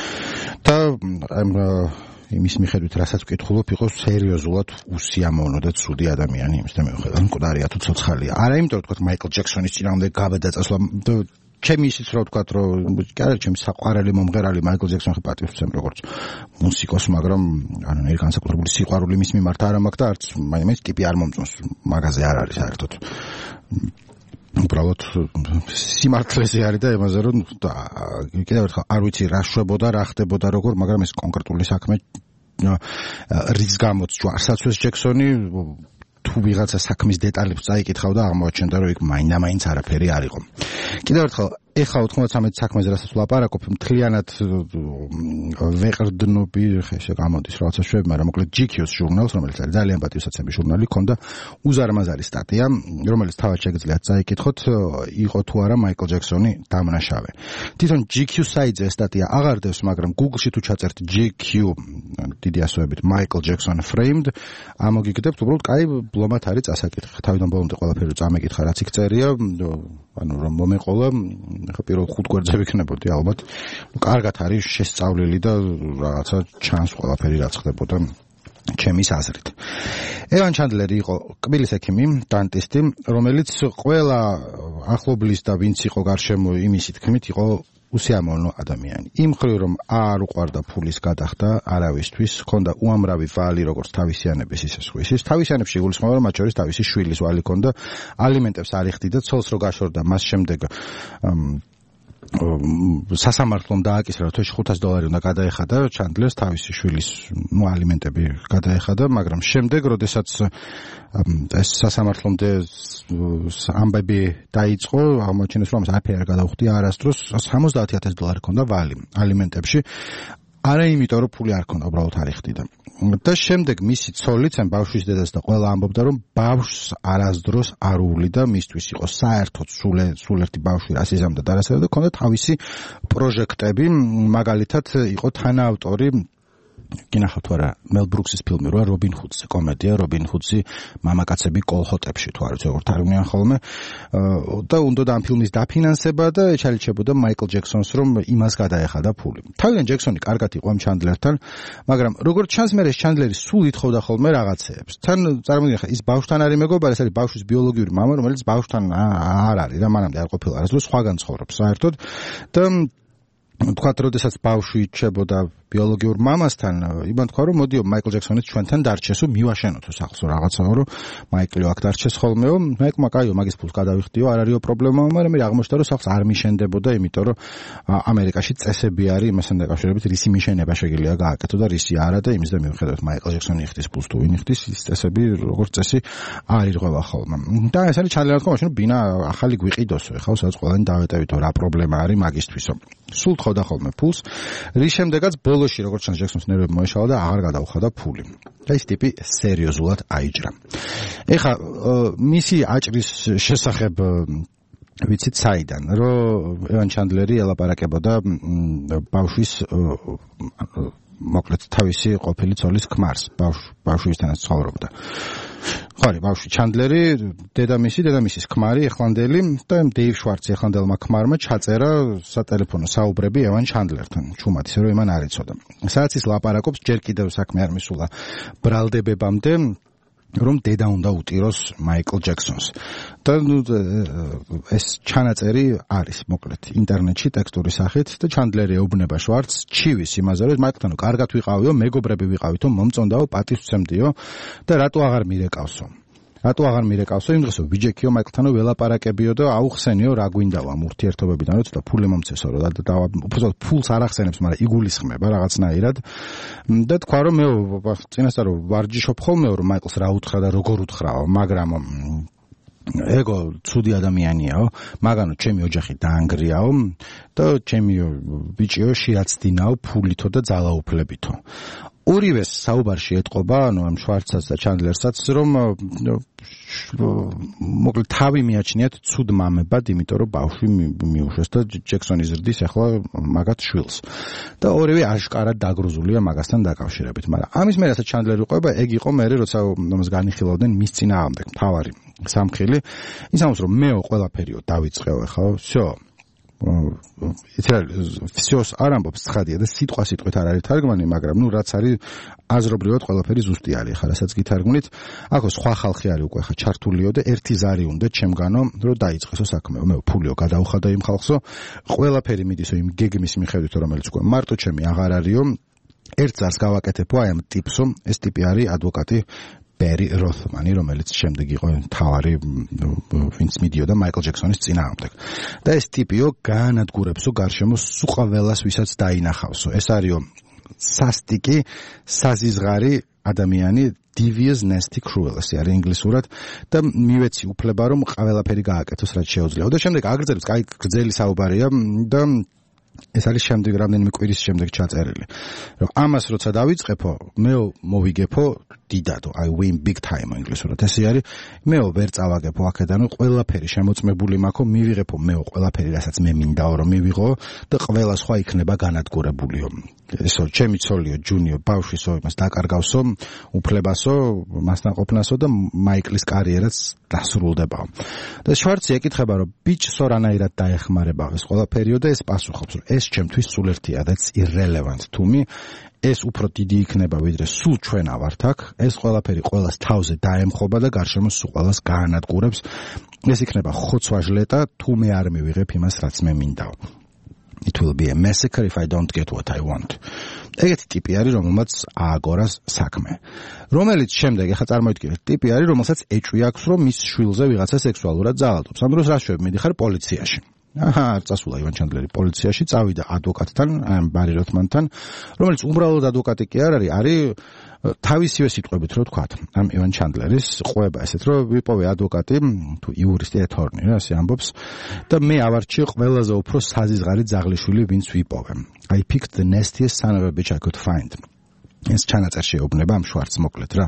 და ამ იმის მიხედვით, რასაც ვკითხულობ, იყო სერიოზულად უსიამოვნო და ცუდი ადამიანი, იმისთან მიუხედავად, მკვდარია თუ ცოცხალია. არა იმიტომ, რომ თქვა მაიკლ ჯექსონის წინამდე გაბედაწესლა ჩემი ისიც რა ვთქვათ, რომ კარგი, ჩემი საყვარელი მომღერალი მაიკლ ჯექსონი პატივს ვცემ როგორც მუსიკოს, მაგრამ ანუ ნელი განსაკუთრებული სიყვარული მის მიმართ არ მაქვს და არც მაინც ტიპი არ მომწონს, მაგაზე არ არის საერთოდ. უბრალოდ სიმართლეზე არის და იმაზე რომ კიდევ ერთხელ არ ვიცი რა შვებოდა, რა ხდებოდა როგორ, მაგრამ ეს კონკრეტული საქმე რის გამოც ჯვარსაცვეს ჯექსონი თუ ვიღაცა საქმის დეტალებს წაიკითხავდა, აღმოაჩენდა რომ იქ მაინდა-მაინც არაფერი არ იყო. კიდევ ერთხელ ეხლა ოთხმოცდამეტ საქმეზე რასაც ვლაპარაკობ, მთლიანად ვეყრდნობი, ხა ესე გამოდის რაღაცა შვები, მაგრამ მოკლედ ჯი კიუს ჟურნალს, რომელიც არის ძალიან პატივსაცემი ჟურნალი, ქონდა უზარმაზარი სტატია, რომელიც თავად შეგიძლიათ წაიკითხოთ, იყო თუ არა მაიკლ ჯექსონი დამნაშავე. თვითონ ჯი კიუს საიტზე სტატია აღარ დევს, მაგრამ Google-ში თუ ჩაწერთ ჯი კიუ დიდი ასოებით Michael Jackson framed, ამოგიგდებთ, უბრალოდ კაი ბლომად არის წასაკითხი. თავიდან ბოლომდე ყველაფერი წამეკითხა, რაც იქ წერია, ანუ რომ მომეყოლა ხა პირველ ხუთ გვერდზე ვიქნებოდი ალბათ. კარგად არის შესწავლილი და რაღაცა ჩანს ყველაფერი რაც ხდებოდა ჩემის აზრით. ევან ჩანდლერი იყო კბილის ექიმი, დანტისტი, რომელიც ყველა ახლობლის და ვინც იყო გარშემო იმისი თქმით იყო უსიამოვნო ადამიანი. იმ მხრივ რომ არ უყვარდა ფულის გადახდა არავისთვის, ჰქონდა უამრავი ვალი როგორც თავისიანების ისე სხვისის. თავისიანებში იგულისხმება რომ მათ შორის თავისი შვილის ვალი ჰქონდა, ალიმენტებს არ იხდიდა, ცოლს რო გაშორდა, მას შემდეგ სასამართლომ დააკისრა, თვეში ხუთას დოლარი უნდა გადაეხადა ჩანდლერს თავისი შვილის ნუ ალიმენტები გადაეხადა, მაგრამ შემდეგ, როდესაც ეს სასამართლომდე ამბები დაიწყო, აღმოჩნდეს რომ არაფერი არ გადაუხდია არასდროს, სამოცდაათი ათასი დოლარი ჰქონდა ვალი ალიმენტებში. არა იმიტომ რომ ფული არ ქონდა, უბრალოდ არ იხდიდა. და შემდეგ მისი ცოლიც, ან ბავშვის დედაც და ყველა ამბობდა რომ ბავშვს არასდროს არ უვლიდა, მისთვის იყო საერთოდ სულ ერთი ბავშვი რას იზამდა და რას და ქონდა თავისი პროჟექტები, მაგალითად იყო თანაავტორი გინახავთ თუ არა მელ ბრუქსის ფილმი რა რობინ ჰუდს კომედია რობინ ჰუდსი მამაკაცები კოლხოტებში თუ არ ვიცი როგორ თარგმნიან ხოლმე და უნდა და ამ ფილმის დაფინანსება და ეჩალიჩებოდა მაიკლ ჯექსონს რომ იმას გადაეხადა ფული. თავიდან ჯექსონი კარგად იყო ამ ჩანდლერთან, მაგრამ როგორც ჩანს მე ეს ჩანდლერი სულ ითხოვდა ხოლმე რაღაცეებს. თან წარმოგიდგენთ ხა ის ბავშვთან არის მეგობარი, ეს არის ბავშვის ბიოლოგიური მამა, რომელიც ბავშვთან არ არის და მანამდე არ ყოფილა არასდროს სხვაგან ცხოვრობს საერთოდ და თქვათ, როდესაც ბავშვი იჩებოდა ბიოლოგიურ მამასთან, იმან თქვა რომ მოდიო მაიკლ ჯექსონიც ჩვენთან დარჩესო, მივაშენოთო სახლსო რაღაცაო, რომ მაიკლი აქ დარჩეს ხოლმეო, მაიკლმა კაიო მაგის ფულს გადავიხდიო, არ არისო პრობლემა, მაგრამ მე აღმოჩნდა რომ სახლს არ მიშენდებოდა, იმიტომ რომ ამერიკაში წესები არის იმასთან დაკავშირებით, რისი მიშენება შეგიძლია გააკეთო და რისი არა და იმის და მიუხედავად მაიკლ ჯექსონი იხდის ფულს თუ ვინ იხდის, ის წესები როგორც წესი არ ირღვევა ხოლმე. და ეს არის ჩანდლერი თქვა, მაშინ ბინა ახალი გვიყიდოსო, ეხლა სადაც ყველანი დავეტევითო რა პრობლემა არის მაგისთვისო. სულ თხოვდა ხოლმე ფულს, რის შემდეგაც ბოლოში როგორც ჩანს ჯექსონს ნერვები მოეშალა და აღარ გადაუხადა ფული. და ეს ტიპი სერიოზულად აიჯრა. ეხლა მისი აჭრის შესახებ ვიცით საიდან, რომ ევან ჩანდლერი ელაპარაკებოდა ბავშვის მოკლედ თავისი ყოფილი ცოლის ქმარს, ბავშვისთანაც ცხოვრობდა. ხარი ბავშვი ჩანდლერი, დედამისი, დედამისის ქმარი ეხლანდელი და დეივ შვარცი ეხლანდელმა ქმარმა ჩაწერა სატელეფონო საუბრები ევან ჩანდლერთან, ჩუმად ისე რომ იმან არ იცოდა. სადაც ის ლაპარაკობს, ჯერ კიდევ საქმე არ მისულა ბრალდებებამდე, რომ დედა უნდა უტიროს მაიკლ ჯექსონს. და ეს ჩანაწერი არის მოკლედ ინტერნეტში ტექსტური სახით და ჩანდლერი ეუბნება შვარცს ჩივის იმაზე, რომ მაიკლთან კარგად ვიყავიო, მეგობრები ვიყავითო, მომწონდაო, პატივს ვცემდიო და რატო აღარ მირეკავსო. რატო აღარ მირეკავსო, იმ დღესო ვიჯექიო მაიკლთანო ველაპარაკებიო და აუხსენიო რა გვინდაო ამ ურთიერთობებიდან, რომ ცოტა ფული მომცესო რა და უბრალოდ ფულს არ ახსენებს, მაგრამ იგულისხმება რაღაცნაირად და თქვა რომ მე წინასწარ ვარჯიშობ ხოლმე რომ მაიკლს რა უთხრა და როგორ უთხრაო, მაგრამ ეგო ცუდი ადამიანიაო, მაგანო ჩემი ოჯახი დაანგრიაო და ჩემი ბიჭიო შიაცდინაო ფულითო და ძალაუფლებითო. ორივეს საუბარში ეტყობა, ანუ ამ შვარცსაც და ჩანდლერსაც, რომ მოკლედ თავი მიაჩნიათ ცუდ მამებად, იმიტომ რომ ბავშვი მიუშვეს და ჯექსონი ზრდის ახლა მაგათ შვილს. და ორივე აშკარად დაგრუზულია მაგასთან დაკავშირებით, მაგრამ ამის მე რასაც ჩანდლერი უყვება, ეგ იყო მე როცა ამას განიხილავდნენ მის წინააღმდეგ, თავარი სამხილი. ის ამბობს რომ მეო ყველაფერიო დავიწყეო ახლა, всё. всёს არ ამბობს ცხადია და სიტყვა სიტყვით არ არის თარგმანი, მაგრამ ნუ რაც არის აზრობრივად ყველაფერი ზუსტი არის, ხა რასაც გითარგმნით, ახო სხვა ხალხი არის უკვე ხა ჩართულიო და ერთი ზარი უნდა ჩემგანო, რომ დაიწყესო საქმეო, მე ფულიო გადაუხადა იმ ხალხსო, ყველაფერი მიდისო იმ გეგმის მიხედვით, რომელიც უკვე მარტო ჩემი აღარ არისო, ერთ ზარს გავაკეთებო აი ამ ტიპსო, ეს ტიპი არის ადვოკატი ბერი როთმანი, რომელიც შემდეგ იყო თავარი ვინც მიდიოდა მაიკლ ჯექსონის წინააღმდეგ. და ეს ტიპიო განადგურებსო გარშემო სულ ყველას, ვისაც დაინახავსო. ეს არისო სასტიკი, საზიზღარი ადამიანი, devious, nasty, cruel, ეს არის ინგლისურად და მივეცი უფლება რომ ყველაფერი გააკეთოს რაც შეუძლია. და შემდეგ აგრძელებს, კაი გრძელი საუბარია და ეს არის შემდეგ რამდენიმე კვირის შემდეგ ჩაწერილი. რომ ამას როცა დავიწყებო, მეო მოვიგებო დიდადო, I win big time ინგლისურად. ესე არის, მეო ვერ წავაგებო აქედანო, ყველაფერი შემოწმებული მაქვს, მივიღებო მეო ყველაფერი, რასაც მე მინდაო რომ მივიღო და ყველა სხვა იქნება განადგურებულიო. ესო, ჩემი ცოლიო, ჯუნიო, ბავშვისო, იმას დაკარგავსო, უფლებასო, მასნაყოფნასო და მაიკლის კარიერაც დასრულდებაო. და შვარცი ეკითხება, რომ ბიჭსო რანაირად დაეხმარება ეს ყველაფერიო და ეს პასუხობს, რომ ეს ჩემთვის სულ ერთია, that's irrelevant to me. ეს უფრო დიდი იქნება, ვიდრე სულ ჩვენ ავართ აქ. ეს ყველაფერი ყველას თავზე დაემხობა და გარშემო სულ ყველას გაანადგურებს. ეს იქნება ხოცვა-ჟლეტა, თუ მე არ მივიღებ იმას, რაც მე მინდაო. It will be a massacre if I don't get what I want. ეგეთი ტიპი არის, რომელმაც ააგორას საქმე. რომელიც შემდეგ, ახლა წარმოიდგინეთ, ტიპი არის, რომელსაც ეჭვი აქვს, რომ მის შვილზე ვიღაცა სექსუალურად ძალადობს. ამ დროს რა შვებ, მიდიხარ პოლიციაში. აჰა, არ წასულა ივან ჩანდლერი პოლიციაში, წავიდა ადვოკატთან, ამ ბარი როთმანთან, რომელიც უბრალოდ ადვოკატი კი არ არის, არის თავისივე სიტყვებით რო ვთქვათ, ამ ივან ჩანდლერის ყვება ესეთ, რომ ვიპოვე ადვოკატი, თუ იურისტი ეთორნი რა, ასე ამბობს, და მე ავარჩიე ყველაზე უფრო საზიზღარი ძაღლიშვილი, ვინც ვიპოვე. I picked the nastiest son of a bitch I could find. ეს ჩანაწერში ეუბნება ამ შვარცს მოკლედ რა.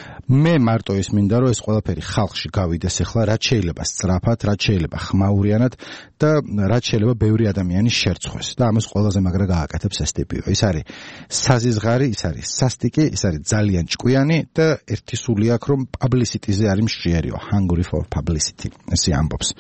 მე მარტო ის მინდა რომ ეს ყველაფერი ხალხში გავიდეს ახლა, რაც შეიძლება სწრაფად, რაც შეიძლება ხმაურიანად და რაც შეიძლება ბევრი ადამიანის შერცხვეს და ამას ყველაზე მაგრა გააკეთებს ეს ტიპიო. ის არის საზიზღარი, ის არის სასტიკი, ის არის ძალიან ჭკვიანი და ერთი სული აქვს რომ publicity-ზე არის მშიერიო, hungry for publicity. ესე ამბობს.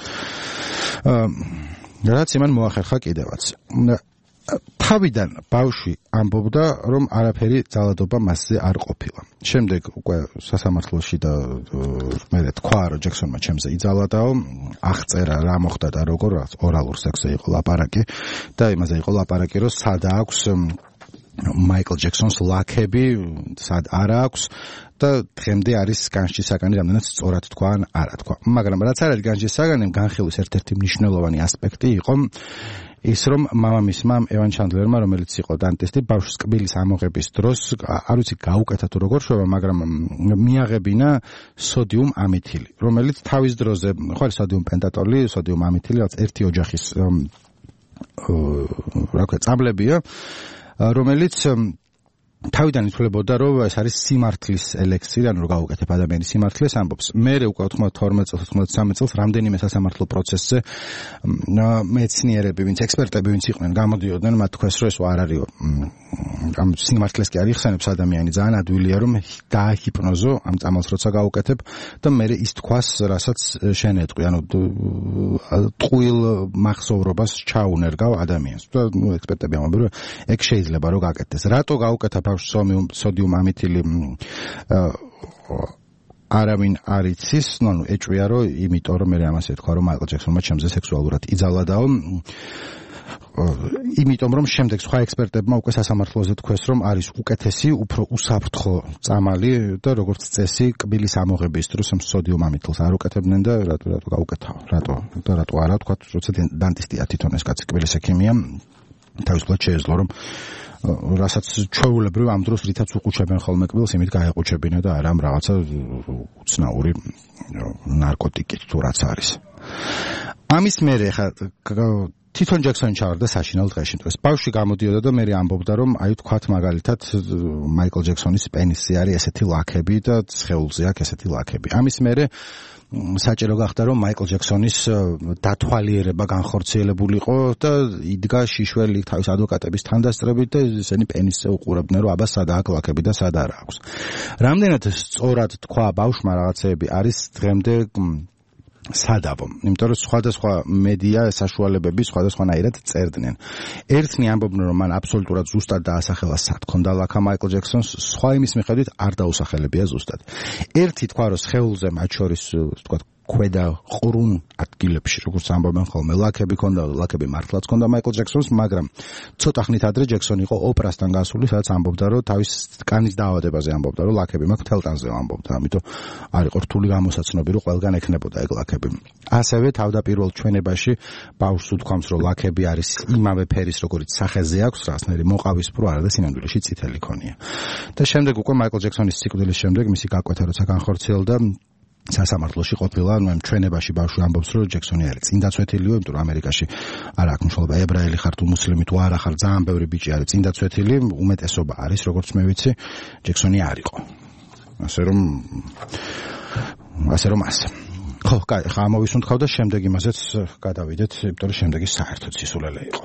რაც იმან მოახერხა კიდევაც. თავიდან ბავშვი ამბობდა, რომ არაფერი ძალადობა მასზე არ ყოფილა. შემდეგ უკვე სასამართლოში და მე თქვა, რომ ჯექსონმა ჩემზე იძალადაო, აღწერა რა მოხდა და როგორ ორალურ სექსზე იყო ლაპარაკი და იმაზე იყო ლაპარაკი, რომ სად აქვს მაიკლ ჯექსონს ლაქები, სად არ აქვს და დღემდე არის განსჯის საგანი, რამდენად სწორად თქვა ან არა თქვა. მაგრამ რაც არის განსჯის საგანი, განხილვის ერთ-ერთი მნიშვნელოვანი ასპექტი იყო ის რომ მამამისმა ევან ჩანდლერმა, რომელიც იყო დანტისტი, ბავშვის კბილის ამოღების დროს, არ ვიცი გაუკეთა თუ როგორ შვება, მაგრამ მიაღებინა სოდიუმ ამითილი, რომელიც თავის დროზე, ხო არის სოდიუმ პენტატოლი, სოდიუმ ამითილი, რაც ერთი ოჯახის რა ქვია, წამლებია, რომელიც თავიდან ითვლებოდა, რომ ეს არის სიმართლის ელექსირი, ანუ რომ გაუკეთებ ადამიანის სიმართლეს, ამბობს. მე უკვე ოთხმოცდათორმეტ წელს, ოცდამეცხრამეტ წელს რამდენიმე სასამართლო პროცესზე მეცნიერები, ვინც ექსპერტები, ვინც იყვნენ, გამოდიოდნენ, მათ თქვეს, რომ ეს არ არისო ამ სიმართლეს კი არ იხსენებს ადამიანი, ძალიან ადვილია, რომ დააჰიპნოზო ამ წამალს როცა გაუკეთებ და მე ის თქვას, რასაც შენ ეტყვი, ანუ ტყუილ მახსოვრობას ჩაუნერგავ ადამიანს. და ნუ ექსპერტები ამბობენ, რომ ეგ შეიძლება რომ გააკეთდეს. რატო გაუკეთა სოდიუმ ამითილი არავინ არ იცის, ну, ეჭვია რომ იმიტომ რომ მე ამას ეთქვა რომ მაიკლ ჯექსონმა ჩემზე სექსუალურად იძალადაო. იმიტომ რომ შემდეგ სხვა ექსპერტებმა უკვე სასამართლოზე თქვეს რომ არის უკეთესი, უფრო უსაფრთხო წამალი და როგორც წესი კბილის ამოღების დროს სოდიუმ ამითილს არ უკეთებდნენ და რატო რატო გაუკეთავ, რატო და რატო არა თქვა, როცა დანტისტია თვითონ ეს კაცი კბილის ექიმია, თავისუფლად შეეძლო რომ რასაც ჩვეულებრივ ამ დროს რითაც უყუჩებენ ხოლმე კბილს, იმით გაეყუჩებინა და არა ამ რაღაცა უცნაური ნარკოტიკით თუ რაც არის. ამის მერე ხა თვითონ ჯექსონი ჩავარდა საშინაო დღეში. ეს ბავშვი გამოდიოდა და მე ამბობდა რომ აი თქვათ მაგალითად მაიკლ ჯექსონის პენისზე არის ესეთი ლაქები და ცხეულზე აქვს ესეთი ლაქები. ამის მერე საჭირო გახდა რომ მაიკლ ჯექსონის დათვალიერება განხორციელებულიყო და იდგა შიშველი თავის ადვოკატების თანდასწრებით და ისინი პენისზე უყურებდნენ რომ აბა სად აქვს ლაქები და სად არ აქვს. რამდენად სწორად თქვა ბავშვმა რაღაცეები არის დღემდე სადავო, იმიტომ რომ სხვადასხვა მედია საშუალებები სხვადასხვანაირად წერდნენ. ერთნი ამბობდნენ რომ მან აბსოლუტურად ზუსტად დაასახელა სად ქონდა ლაქა მაიკლ ჯექსონს, სხვა იმის მიხედვით არ დაუსახელებია ზუსტად. ერთი თქვა რომ სხეულზე მათ შორის თქვა ქვედა ყრუნ ადგილებში, როგორც ამბობენ ხოლმე, ლაქები ქონდა, ლაქები მართლაც ქონდა მაიკლ ჯექსონს, მაგრამ ცოტა ხნით ადრე ჯექსონი იყო ოპრასთან გასული, სადაც ამბობდა, რომ თავის კანის დაავადებაზე ამბობდა, რომ ლაქები მაქვს თელტანზე ამბობდა, ამიტომ არ იყო რთული გამოსაცნობი, რომ ყველგან ექნებოდა ეგ ლაქები. ასევე თავდაპირველ ჩვენებაში ბავშვს უთქვამს, რომ ლაქები არის იმავე ფერის, როგორც სახეზე აქვს, რაღაცნაირი მოყავისფრო, არადა სინამდვილეში წითელი ქონია. და შემდეგ უკვე მაიკლ ჯექსონის სიკვდილის შემდეგ მისი გაკვეთა როცა განხორციელდა სასამართლოში ყოფილა, ნუ ჩვენებაში ბავშვი ამბობს, რომ ჯექსონი არის წინდაცვეთილიო, იმიტომ რომ ამერიკაში არ აქვს მნიშვნელობა ებრაელი ხარ თუ მუსლიმი თუ არა ხარ, ძალიან ბევრი ბიჭი არის წინდაცვეთილი, უმეტესობა არის, როგორც მე ვიცი, ჯექსონი არ იყო. ასე რომ ასე რომ ასე. ხო, კაი, ხა ამოვისუნთქავ და შემდეგ იმაზეც გადავიდეთ, იმიტომ რომ შემდეგი საერთოდ სისულელე იყო.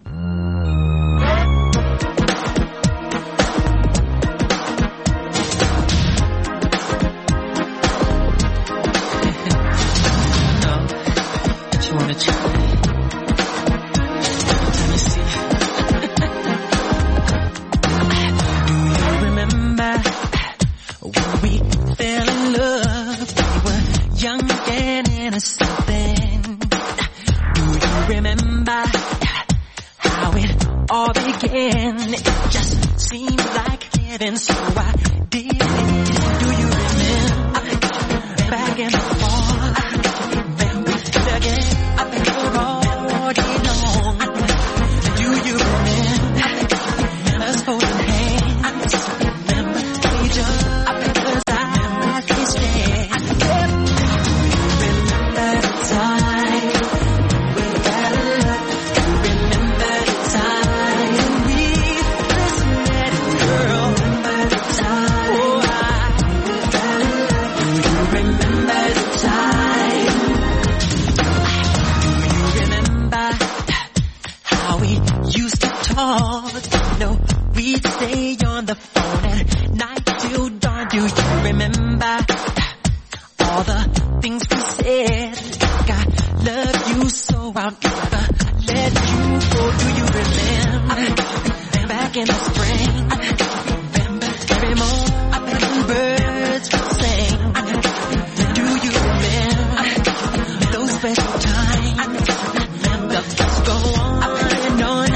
All began, it just seemed like heaven, so I did it. Do you remember back in the fall? Remember again, I think we're already long. Do you remember us holding hands? Remember we just, I think cause I can't stand. Do you remember the time we got love? Do you remember the time? No, we'd stay on the phone at night till dawn. Do you remember all the things we said? Like I love you so I'll never let you go. Do you remember back in the spring? Remember every morning birds would sing. Do you remember those special times? The thoughts go on and on.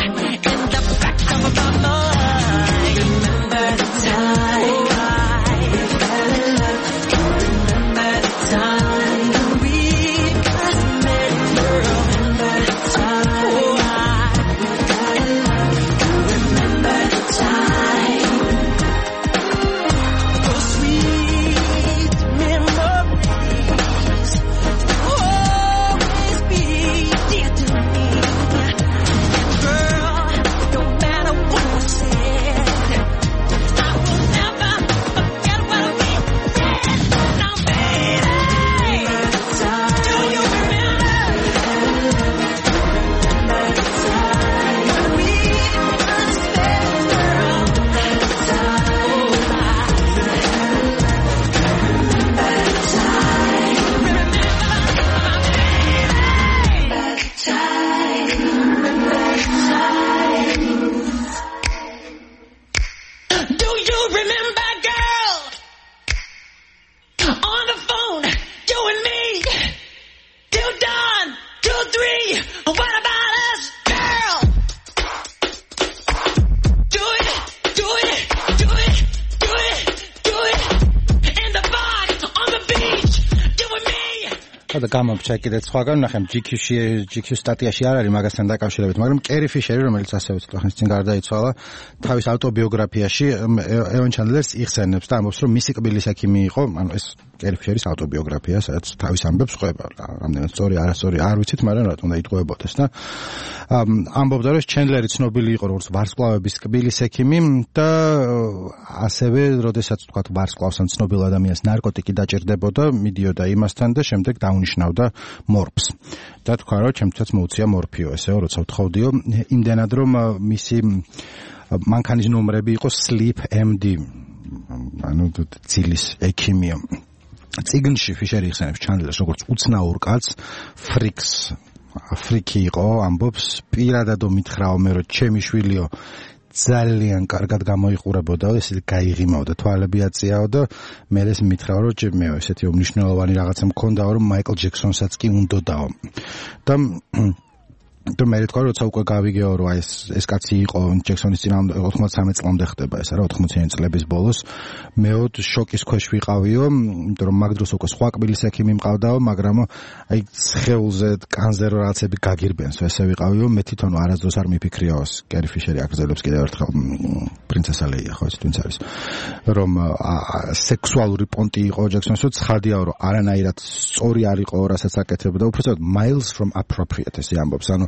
და გამომჩა კიდეც სხვაგან ნახემ ჯი ქიუ-ში ჯი ქიუ სტატიაში არ არის მაგასთან დაკავშირებით, მაგრამ კერი ფიშერი, რომელიც ასევე ცოტა ხნის წინ გარდაიცვალა, თავის ავტობიოგრაფიაში ევან ჩანდლერს იხსენებს და ამბობს, რომ მისი კბილის ექიმი იყო, ანუ ეს კერი ფიშერის ავტობიოგრაფია, სადაც თავის ამბებს ყვება, რამდენად სწორი, არასწორი, არ ვიცით, მაგრამ რატომ უნდა იტყუებოდეს და ამბობდა, რომ ჩენდლერი ცნობილი იყო როგორც ვარსკვლავების კბილის ექიმი და ასევე, როდესაც თქვა ვარსკვლავსთან ცნობილ ადამიანს ნარკოტიკი დაჭირდებოდა, მიდიოდა იმასთან და შემდეგ დაუნიშნავდა მორფს. და თქვა, რომ ჩემთვისაც მოუწია მორფიო, ესეო, როცა ვთხოვდიო, იმდენად რომ მისი მანქანის ნომრები იყო Sleep ემ დი, ანუ ცილის ექიმიო. წიგნში ფიშერი იხსენებს ჩანდლერს როგორც უცნაურ კაცს, ფრიქს, ფრიკი იყო, ამბობს, პირადადო მითხრაო მე, რომ ჩემი შვილიო ძალიან კარგად გამოიყურებოდა, ესეთი გაიღიმავდა, თვალები აწიაო და მე ეს მითხრა რომ მე ესეთი უმნიშვნელოვანი რაღაცა მქონდა რომ მაიკლ ჯექსონსაც კი უნდოდაო. და და მე თქვა როცა უკვე გავიგეო რომ აი ეს ეს კაცი იყო ჯექსონის წინააღმდეგ ოთხმოცდამეტ წლამდე ხდება ეს რა ოთხმოციანი წლების ბოლოს მეოდ შოკის ქვეშ ვიყავიო იმიტომ რომ მაგ დროს უკვე სხვა კბილის ექიმი მყავდაო მაგრამ აი სხეულზე კანზე რაღაცები გაგირბენს ესე ვიყავიო მე თვითონ არასდროს არ მიფიქრიაო კერი ფიშერი აგრძელებს კიდევ ერთხელ პრინცესა ლეია ხო ეს თუნც არის რომ სექსუალური პონტი იყო ჯექსონსო ცხადიაო რომ არანაირად სწორი არ იყო რასაც აკეთებდა უბრალოდ miles from appropriate ეს ამბობს ანუ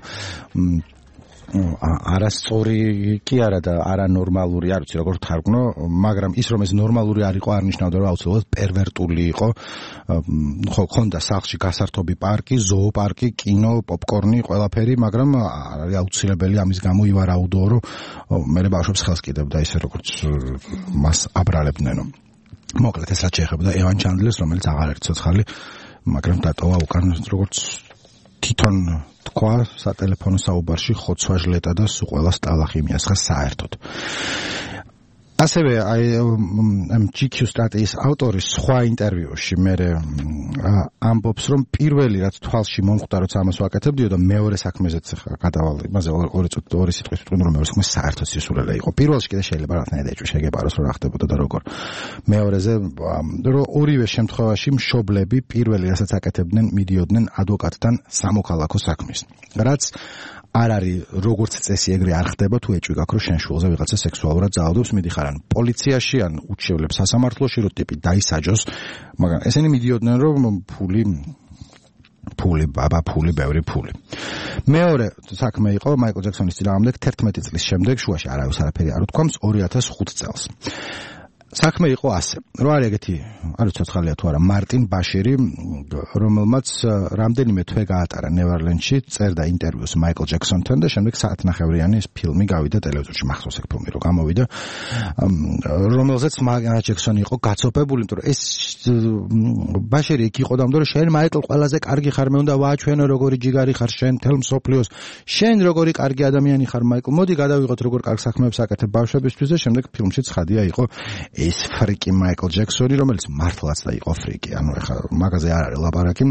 არასწორი კი არა და არანორმალური არ ვიცი როგორ თარგმნო მაგრამ ის რომ ეს ნორმალური არ იყო არ ნიშნავდა რომ აუცილებლად პერვერტული იყო ხო ხონდა სახლში გასართობი პარკი ზოოპარკი კინო პოპკორნი ყველაფერი მაგრამ არ არის აუცილებელი ამის გამო ივარაუდო რომ მე ბავშვებს ხელს კიდევდა ისე როგორც მას აბრალებდნენო მოკლედ ეს რაც შეეხებოდა ევან ჩანდლერს რომელიც აღარ არის ცოცხალი მაგრამ დატოვა უკან როგორც თვითონ თქვა სატელეფონო საუბარში ხოცვა ჟლეტა და სულ ყველას ტალახი მიასხა საერთოდ. ასევე აი ამ ჯი კიუ სტატიის ავტორი სხვა ინტერვიუში მე ამბობს რომ პირველი რაც თვალში მომხვდა როცა ამას ვაკეთებდიო და მეორე საქმეზეც გადავალ იმაზე ორი წუთი ორი სიტყვით ვიტყვი რომ მეორე საქმე საერთოდ სისულელე იყო. პირველში კიდე შეიძლება რაღაცნაირად ეჭვი შეგებაროს რომ რა ხდებოდა და როგორ. მეორეზე რომ ორივე შემთხვევაში მშობლები პირველი რასაც აკეთებდნენ მიდიოდნენ ადვოკატთან სამოქალაქო საქმის. რაც არ არის როგორც წესი ეგრე არ ხდება თუ ეჭვი გაქვს რომ შენ შულზე ვიღაცა სექსუალურად ძალადობს მიდიხარ ან პოლიციაში ან უჩევლებს სასამართლოში რომ ტიპი დაისაჯოს მაგრამ ესენი მიდიოდნენ რომ ფული ფული ბაბა ფული ბევრი ფული მეორე საქმე იყო მაიკლ ჯექსონის წინააღმდეგ თერთმეტი წლის შემდეგ შუაში არავის არაფერი არ უთქვამს ორი ათას ხუთ წელს საქმე იყო ასე რომ არის ეგეთი არ ვიცი ცოცხალია თუ არა მარტინ ბაშირი რომელმაც რამდენიმე თვე გაატარა ნევერლენდში წერდა ინტერვიუს მაიკლ ჯექსონთან და შემდეგ საათნახევრიანი ეს ფილმი გავიდა ტელევიზორში მახსოვს ეგ ფილმი რომ გამოვიდა რომელზეც მაიკლ ჯექსონი იყო გაწოფებული იმიტომ რომ ეს ბაშირი იქ იყო დამდო რომ შენ მაიკლ ყველაზე კარგი ხარ მე უნდა ვაჩვენო როგორი ჯიგარი ხარ შენ თელ მსოფლიოს შენ როგორი კარგი ადამიანი ხარ მაიკლ მოდი გადავიღოთ როგორ კარგ საქმეებს აკეთებ ბავშვებისთვის და შემდეგ ფილმში ცხადია იყო ეს ფრიკი მაიკლ ჯექსონი რომელიც მართლაც და იყო ფრიკი ანუ ეხლა მაგაზე არ არის ლაპარაკი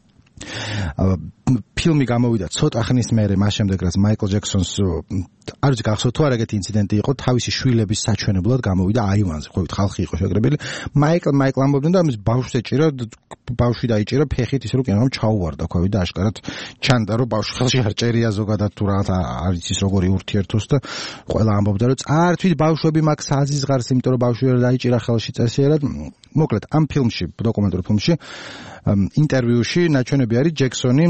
ფილმი გამოვიდა ცოტა ხნის მერე მას შემდეგ რაც მაიკლ ჯექსონს არ ვიცი გახსოვთ თუ არა ეგეთი ინციდენტი იყო თავისი შვილების საჩვენებლად გამოვიდა აივანზე ხოვით ხალხი იყო შეგრებილი მაიკლ მაიკლ ამბობდნენ და ამის ბავშვს ეჭირა ბავშვი დაიჭირა ფეხით ისე რომ კინომ ჩაუვარდა ხოვით და აშკარად ჩანდა რომ ბავშვი ხელში არ ჭერია ზოგადად თუ რაღაც არის ის როგორი ურთიერთოს და ყველა ამბობდა რომ წართვით ბავშვები მაგ საზიზღარს იმიტომ რომ ბავშვი ვერ დაიჭირა ხელში წესიერად მოკლედ ამ ფილმში დოკუმენტური ფილმში ინტერვიუში ნაჩვენები არის ჯექსონი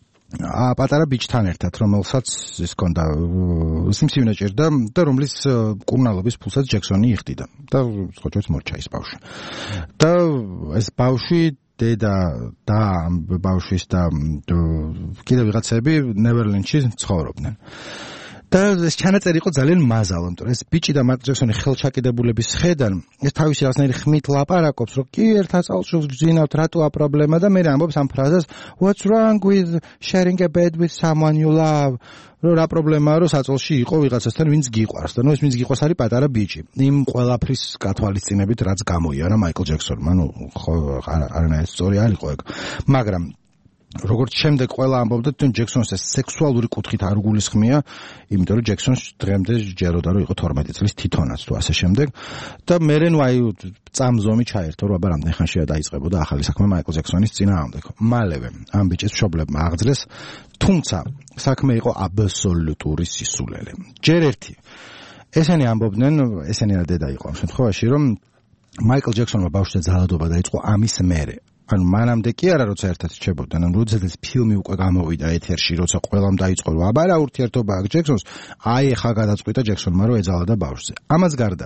ა პატარა ბიჭთან ერთად რომელსაც ის კონდა სიმსივნე ჭირდა და რომლის კურნალობის ფულსაც ჯექსონი იხდიდა და ხოჭოც მორჩა ის ბავშვი და ეს ბავშვი დედა და ბავშვის და კიდევ ვიღაცები ნევერლენდში ცხოვრობდნენ და ეს ჩანაწერი იყო ძალიან მაზალო, იმიტომ რომ ეს ბიჭი და მაიკლ ჯექსონი ხელჩაკიდებულების ხედან ეს თავისი რაღაცნაირი ხმით ლაპარაკობს, რომ კი ერთ აწალში გძინავთ რატოა პრობლემა და მე ამბობს ამ ფრაზას what's wrong with sharing a bed with someone you love რომ რა პრობლემაა რომ საწოლში იყო ვიღაცასთან ვინც გიყვარს და ნუ ეს ვინც გიყვარს არის პატარა ბიჭი იმ ყველაფრის გათვალისწინებით რაც გამოიარა მაიკლ ჯექსონმა ნუ ხო არანაირად სწორი არ იყო ეგ მაგრამ როგორც შემდეგ ყველა ამბობდა თვითონ ჯექსონს ეს სექსუალური კუთხით არ გულისხმია, იმიტომ რომ ჯექსონს დღემდე ჯეროდა რომ იყო თორმეტი წლის თვითონაც თუ ასე შემდეგ და მერე ნუ აი წამზომი ჩაერთო რომ აბა რამდენი ხანშია დაიწყებოდა ახალი საქმე მაიკლ ჯექსონის წინააღმდეგ. მალევე ამ ბიჭის მშობლებმა აღძრეს, თუმცა საქმე იყო აბსოლუტური სისულელე. ჯერ ერთი ესენი ამბობდნენ, ესენი რა დედა იყო ამ შემთხვევაში რომ მაიკლ ჯექსონმა ბავშვზე ძალადობა დაიწყო ამის მერე ანუ მანამდე კი არა როცა ერთად რჩებოდნენ ანუ როდესაც ეს ფილმი უკვე გამოვიდა ეთერში როცა ყველამ დაიწყო რომ აბა რა ურთიერთობა აქვს ჯექსონს აი ახლა გადაწყვიტა ჯექსონმა რომ ეძალა ბავშვზე ამას გარდა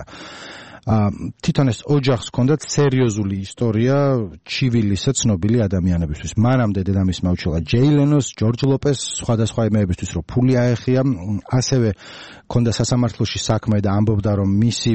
თვითონ ეს ოჯახს ჰქონდათ სერიოზული ისტორია ჩივილისა ცნობილი ადამიანებისთვის მანამდე დედამისმა უჩვენა ჯეი ლენოს ჯორჯ ლოპეს სხვადასხვა იმეებისთვის რომ ფული აეხია ასევე ჰქონდა სასამართლოში საქმე და ამბობდა რომ მისი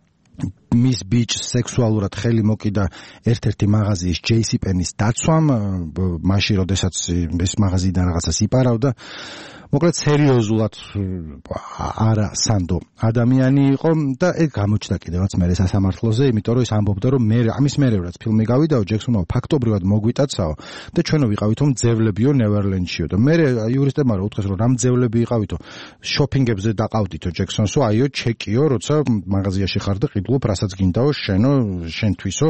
მის ბიჭს სექსუალურად ხელი მოკიდა ერთ-ერთი მაღაზიის ჯეისი პენის დაცვამ, მაშინ როდესაც ეს მაღაზიიდან რაღაცას იპარავდა. მოკლედ სერიოზულად არა სანდო ადამიანი იყო და ეგ გამოჩნდა კიდევაც მე სასამართლოზე, იმიტომ რომ ის ამბობდა რომ მე ამის მერე რაც ფილმი გავიდაო ჯექსონმა ფაქტობრივად მოგვიტაცაო და ჩვენო ვიყავითო მძევლებიო ნევერლენდშიო და მე იურისტებმა რა უთხრეს რომ რამ მძევლები იყავითო შოპინგებზე დაყავდითო ჯექსონსო აიო ჩეკიო როცა მაღაზიაში ხარ და ყიდულობ რასაც გინდაო შენო შენთვისო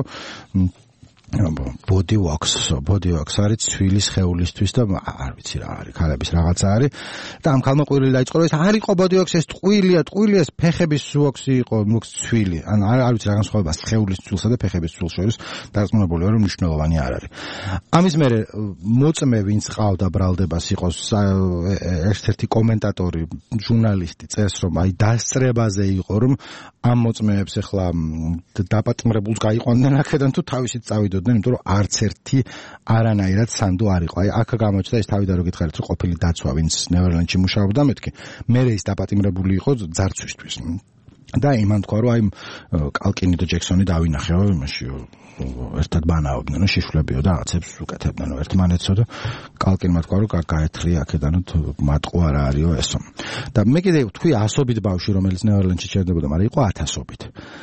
body wax, body wax არის ცვილის ხეულისთვის და არ ვიცი რა არის, ქალების რაღაცა არის და ამ ქალმა ყვირილი დაიწყო, ეს არ იყო body wax, ეს ტყუილია, ტყუილია, ეს ფეხების ვაქსი იყო, მოქს ცვილი. ან არ არ ვიცი რა განსხვავება სხეულის ცვილსა და ფეხების ცვილს შორის, დარწმუნებულია რომ მნიშვნელოვანი არ არის. ამის მერე მოწმე ვინც ყავდა ბრალდებას იყო ერთ-ერთი კომენტატორი, ჟურნალისტი წერს რომ აი დასწრებაზე იყო რომ ამ მოწმეებს ახლა დაპატიმრებულს გაიყვანდნენ აქედან თუ თავისით წავიდოდნენ, იმიტომ რომ არც ერთი არანაირად სანდო არ იყო. აი აქ გამოჩნდა ეს თავიდან რო გითხარით რომ ყოფილი დაცვა ვინც ნევერლენდში მუშაობდა მეთქი. მე ის დაპატიმრებული იყო ძარცვისთვის. და იმან თქვა რომ აი კალკინი და ჯექსონი დავინახეო იმაში ერთად ბანაობდნენ, შიშვლებიო და რაღაცებს უკეთებდნენ ერთმანეთსო და კალკინმა თქვა რომ გაეთრია აქედან მატყუ არა არისო ესო. და მე კიდე თქვი ასობით ბავშვი რომელიც ნევერლენდში ჩერდებოდა, მაგრამ იყო ათასობით.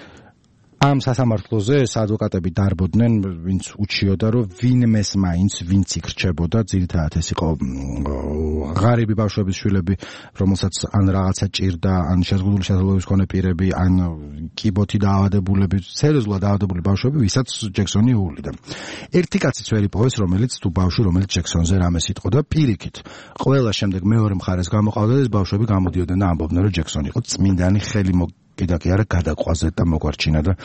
ამ სასამართლოზე ეს ადვოკატები დარბოდნენ, ვინც უჩიოდა, რომ ვინმეს მაინც ვინც იქრჩებოდა, ძირითადად ეს იყო ღარიბი ბავშვების შვილები, რომელსაც ან რაღაცა ჭირდა, ან შეზღუდული შესაძლებლობების მქონე პირები, ან კიბოთი დაავადებულები, სერიოზულად დაავადებული ბავშვები, ვისაც ჯექსონი უვლიდა. ერთი კაციც ვერ იპოვეს, რომელიც თუ ბავშვი, რომელიც ჯექსონზე რამეს იტყოდა და პირიქით. ყველა შემდეგ მეორე მხარეს გამოყავდა და ეს ბავშვები გამოდიოდნენ და ამბობდნენ, რომ ჯექსონი იყო წმინდანი, ხელი კიდე კი არა გადაყვაზე და მოგვარჩინა და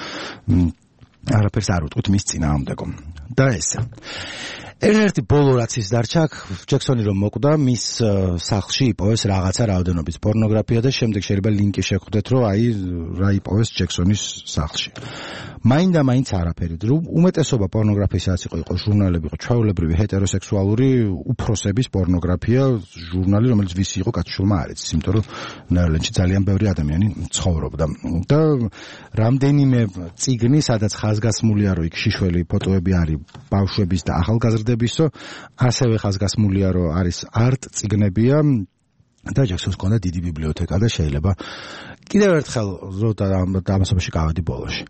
არაფერს არ უტყვით მის წინააღმდეგო. და ესე. ერთ-ერთი ბოლო რაც ის დარჩა, ჯექსონი რომ მოკვდა, მის სახლში იპოვეს რაღაცა რაოდენობის პორნოგრაფია და შემდეგ შეიძლება ლინკი შეგხვდეთ, რომ აი რა იპოვეს ჯექსონის სახლში. მაინდა მაინც არაფერი. უმეტესობა პორნოგრაფიასაც იყო, იყო ჟურნალები, იყო ჩვეულებრივი ჰეტეროსექსუალური უფროსების პორნოგრაფია, ჟურნალი, რომელიც ვისი იყო კაცშულმა არ იცის, იმიტომ რომ ნევერლენდში ძალიან ბევრი ადამიანი ცხოვრობდა. და რამდენიმე წიგნი, სადაც ხაზგასმულია, რომ იქ შიშველი ფოტოები არის ბავშვების და ახალგაზრდებისო, ასევე ხაზგასმულია, რომ არის არტ წიგნებია და ჯექსონს ჰქონდა დიდი ბიბლიოთეკა და შეიძლება კიდევ ერთხელ ამასობაში გავედი ბოლოში.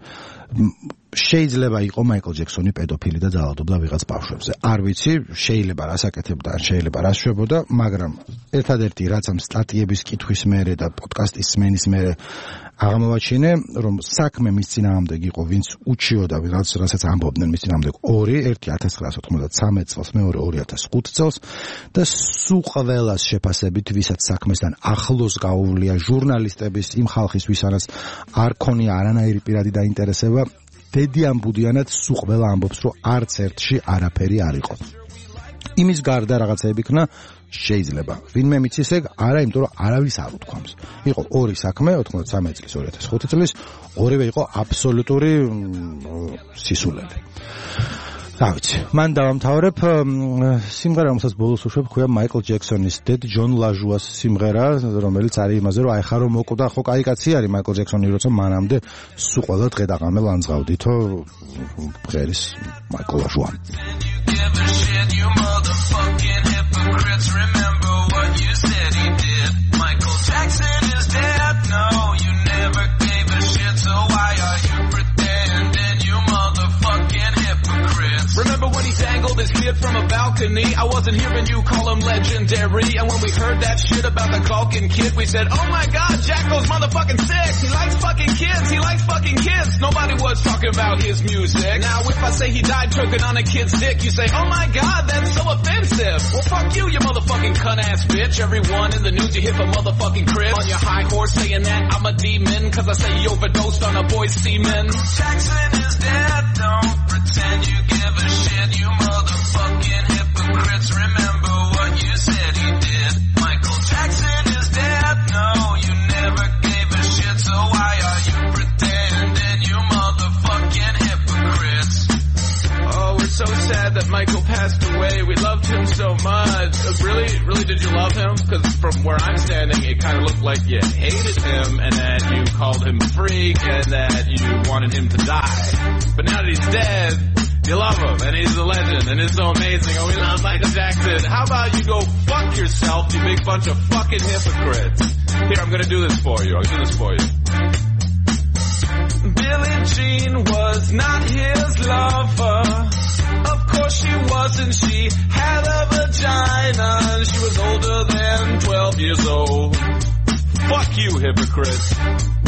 შეიძლება იყო მაიკლ ჯექსონი პედოფილი და ძალადობდა ვიღაც ბავშვებზე. არ ვიცი, შეიძლება რას აკეთებდა, შეიძლება რას შვებოდა, მაგრამ ერთადერთი რაც ამ სტატიების კითხვის მერე და პოდკასტის სმენის მერე აღმოვაჩინე, რომ საქმე მის წინააღმდეგ იყო, ვინც უჩიოდა, ვიღაც რასაც ამბობდნენ მის წინააღმდეგ ორი, ერთი ათას ცხრაასა ოცდამეცხრამეტ წელს, მეორე ორი ათას ხუთ წელს და სულ ყველას შეფასებით, ვისაც საქმესთან ახლოს გაუვლია ჟურნალისტების, იმ ხალხის, ვისაც არ ქონია არანაირი პირადი დაინტერესება, დედიან ბუდიანად სულ ყველა ამბობს, რომ არც ერთში არაფერი არ იყო. იმის გარდა რაღაცები იქნა შეიძლება. ვინმე მიცის ეგ, არა, იმიტომ რომ არავის არ უთქვამს. იყო ორი საქმე, ოცდამეცხრამეტ წლის, ორი ათას ხუთი წლის, ორივე იყო აბსოლუტური სისულელი. რა ვიცი, მან დავამთავრებ სიმღერა, რომელსაც ბოლოს უშვებ, ქვია მაიკლ ჯექსონის Dead John LaJoie-ს სიმღერა, რომელიც არის იმაზე, რომ აი ხა რომ მოკვდა, ხო კაი კაცი არის მაიკლ ჯექსონი, როცა მანამდე სულ ყველა დღე და ღამე ლანძღავდითო ბღერის მაიკლ LaJoie. Remember what you said he did. Michael Jackson is dead. No, you never gave a shit. So why are you pretending, you motherfucking hypocrites? Remember when he dangled his kid from a balcony? I wasn't hearing you call him legendary. And when we heard that shit about the Culkin kid, we said, oh my god, Jacko's motherfucking sick. He likes fucking kids. He likes fucking kids. Nobody was talking about his music. Now if I say he died choking on a kid's dick, you say, oh my god, that's so offensive. Well fuck you, you motherfucking cunt ass bitch. Everyone in the news you hit a motherfucking crib on your high horse saying that I'm a demon cause I say he overdosed on a boy's semen. Jackson is dead, don't pretend you give a shit, you motherfucking hypocrites. Remember what you said he did. Michael Jackson is dead, no, you never gave a shit, so why are you pretending, you motherfucking hypocrites? Oh, we're so sad that Michael passed away. We loved him so much. Really, really did you love him? Because from where I'm standing, it kind of looked like you hated him and that you called him a freak and that you wanted him to die. But now that he's dead, You love him, and he's a legend, and he's so amazing, and we love Michael Jackson. How about you go fuck yourself, you big bunch of fucking hypocrites? Here, I'm gonna do this for you. I'll do this for you. Billie Jean was not his lover. Of course she wasn't. She had a vagina, and she was older than twelve years old. Fuck you, hypocrites.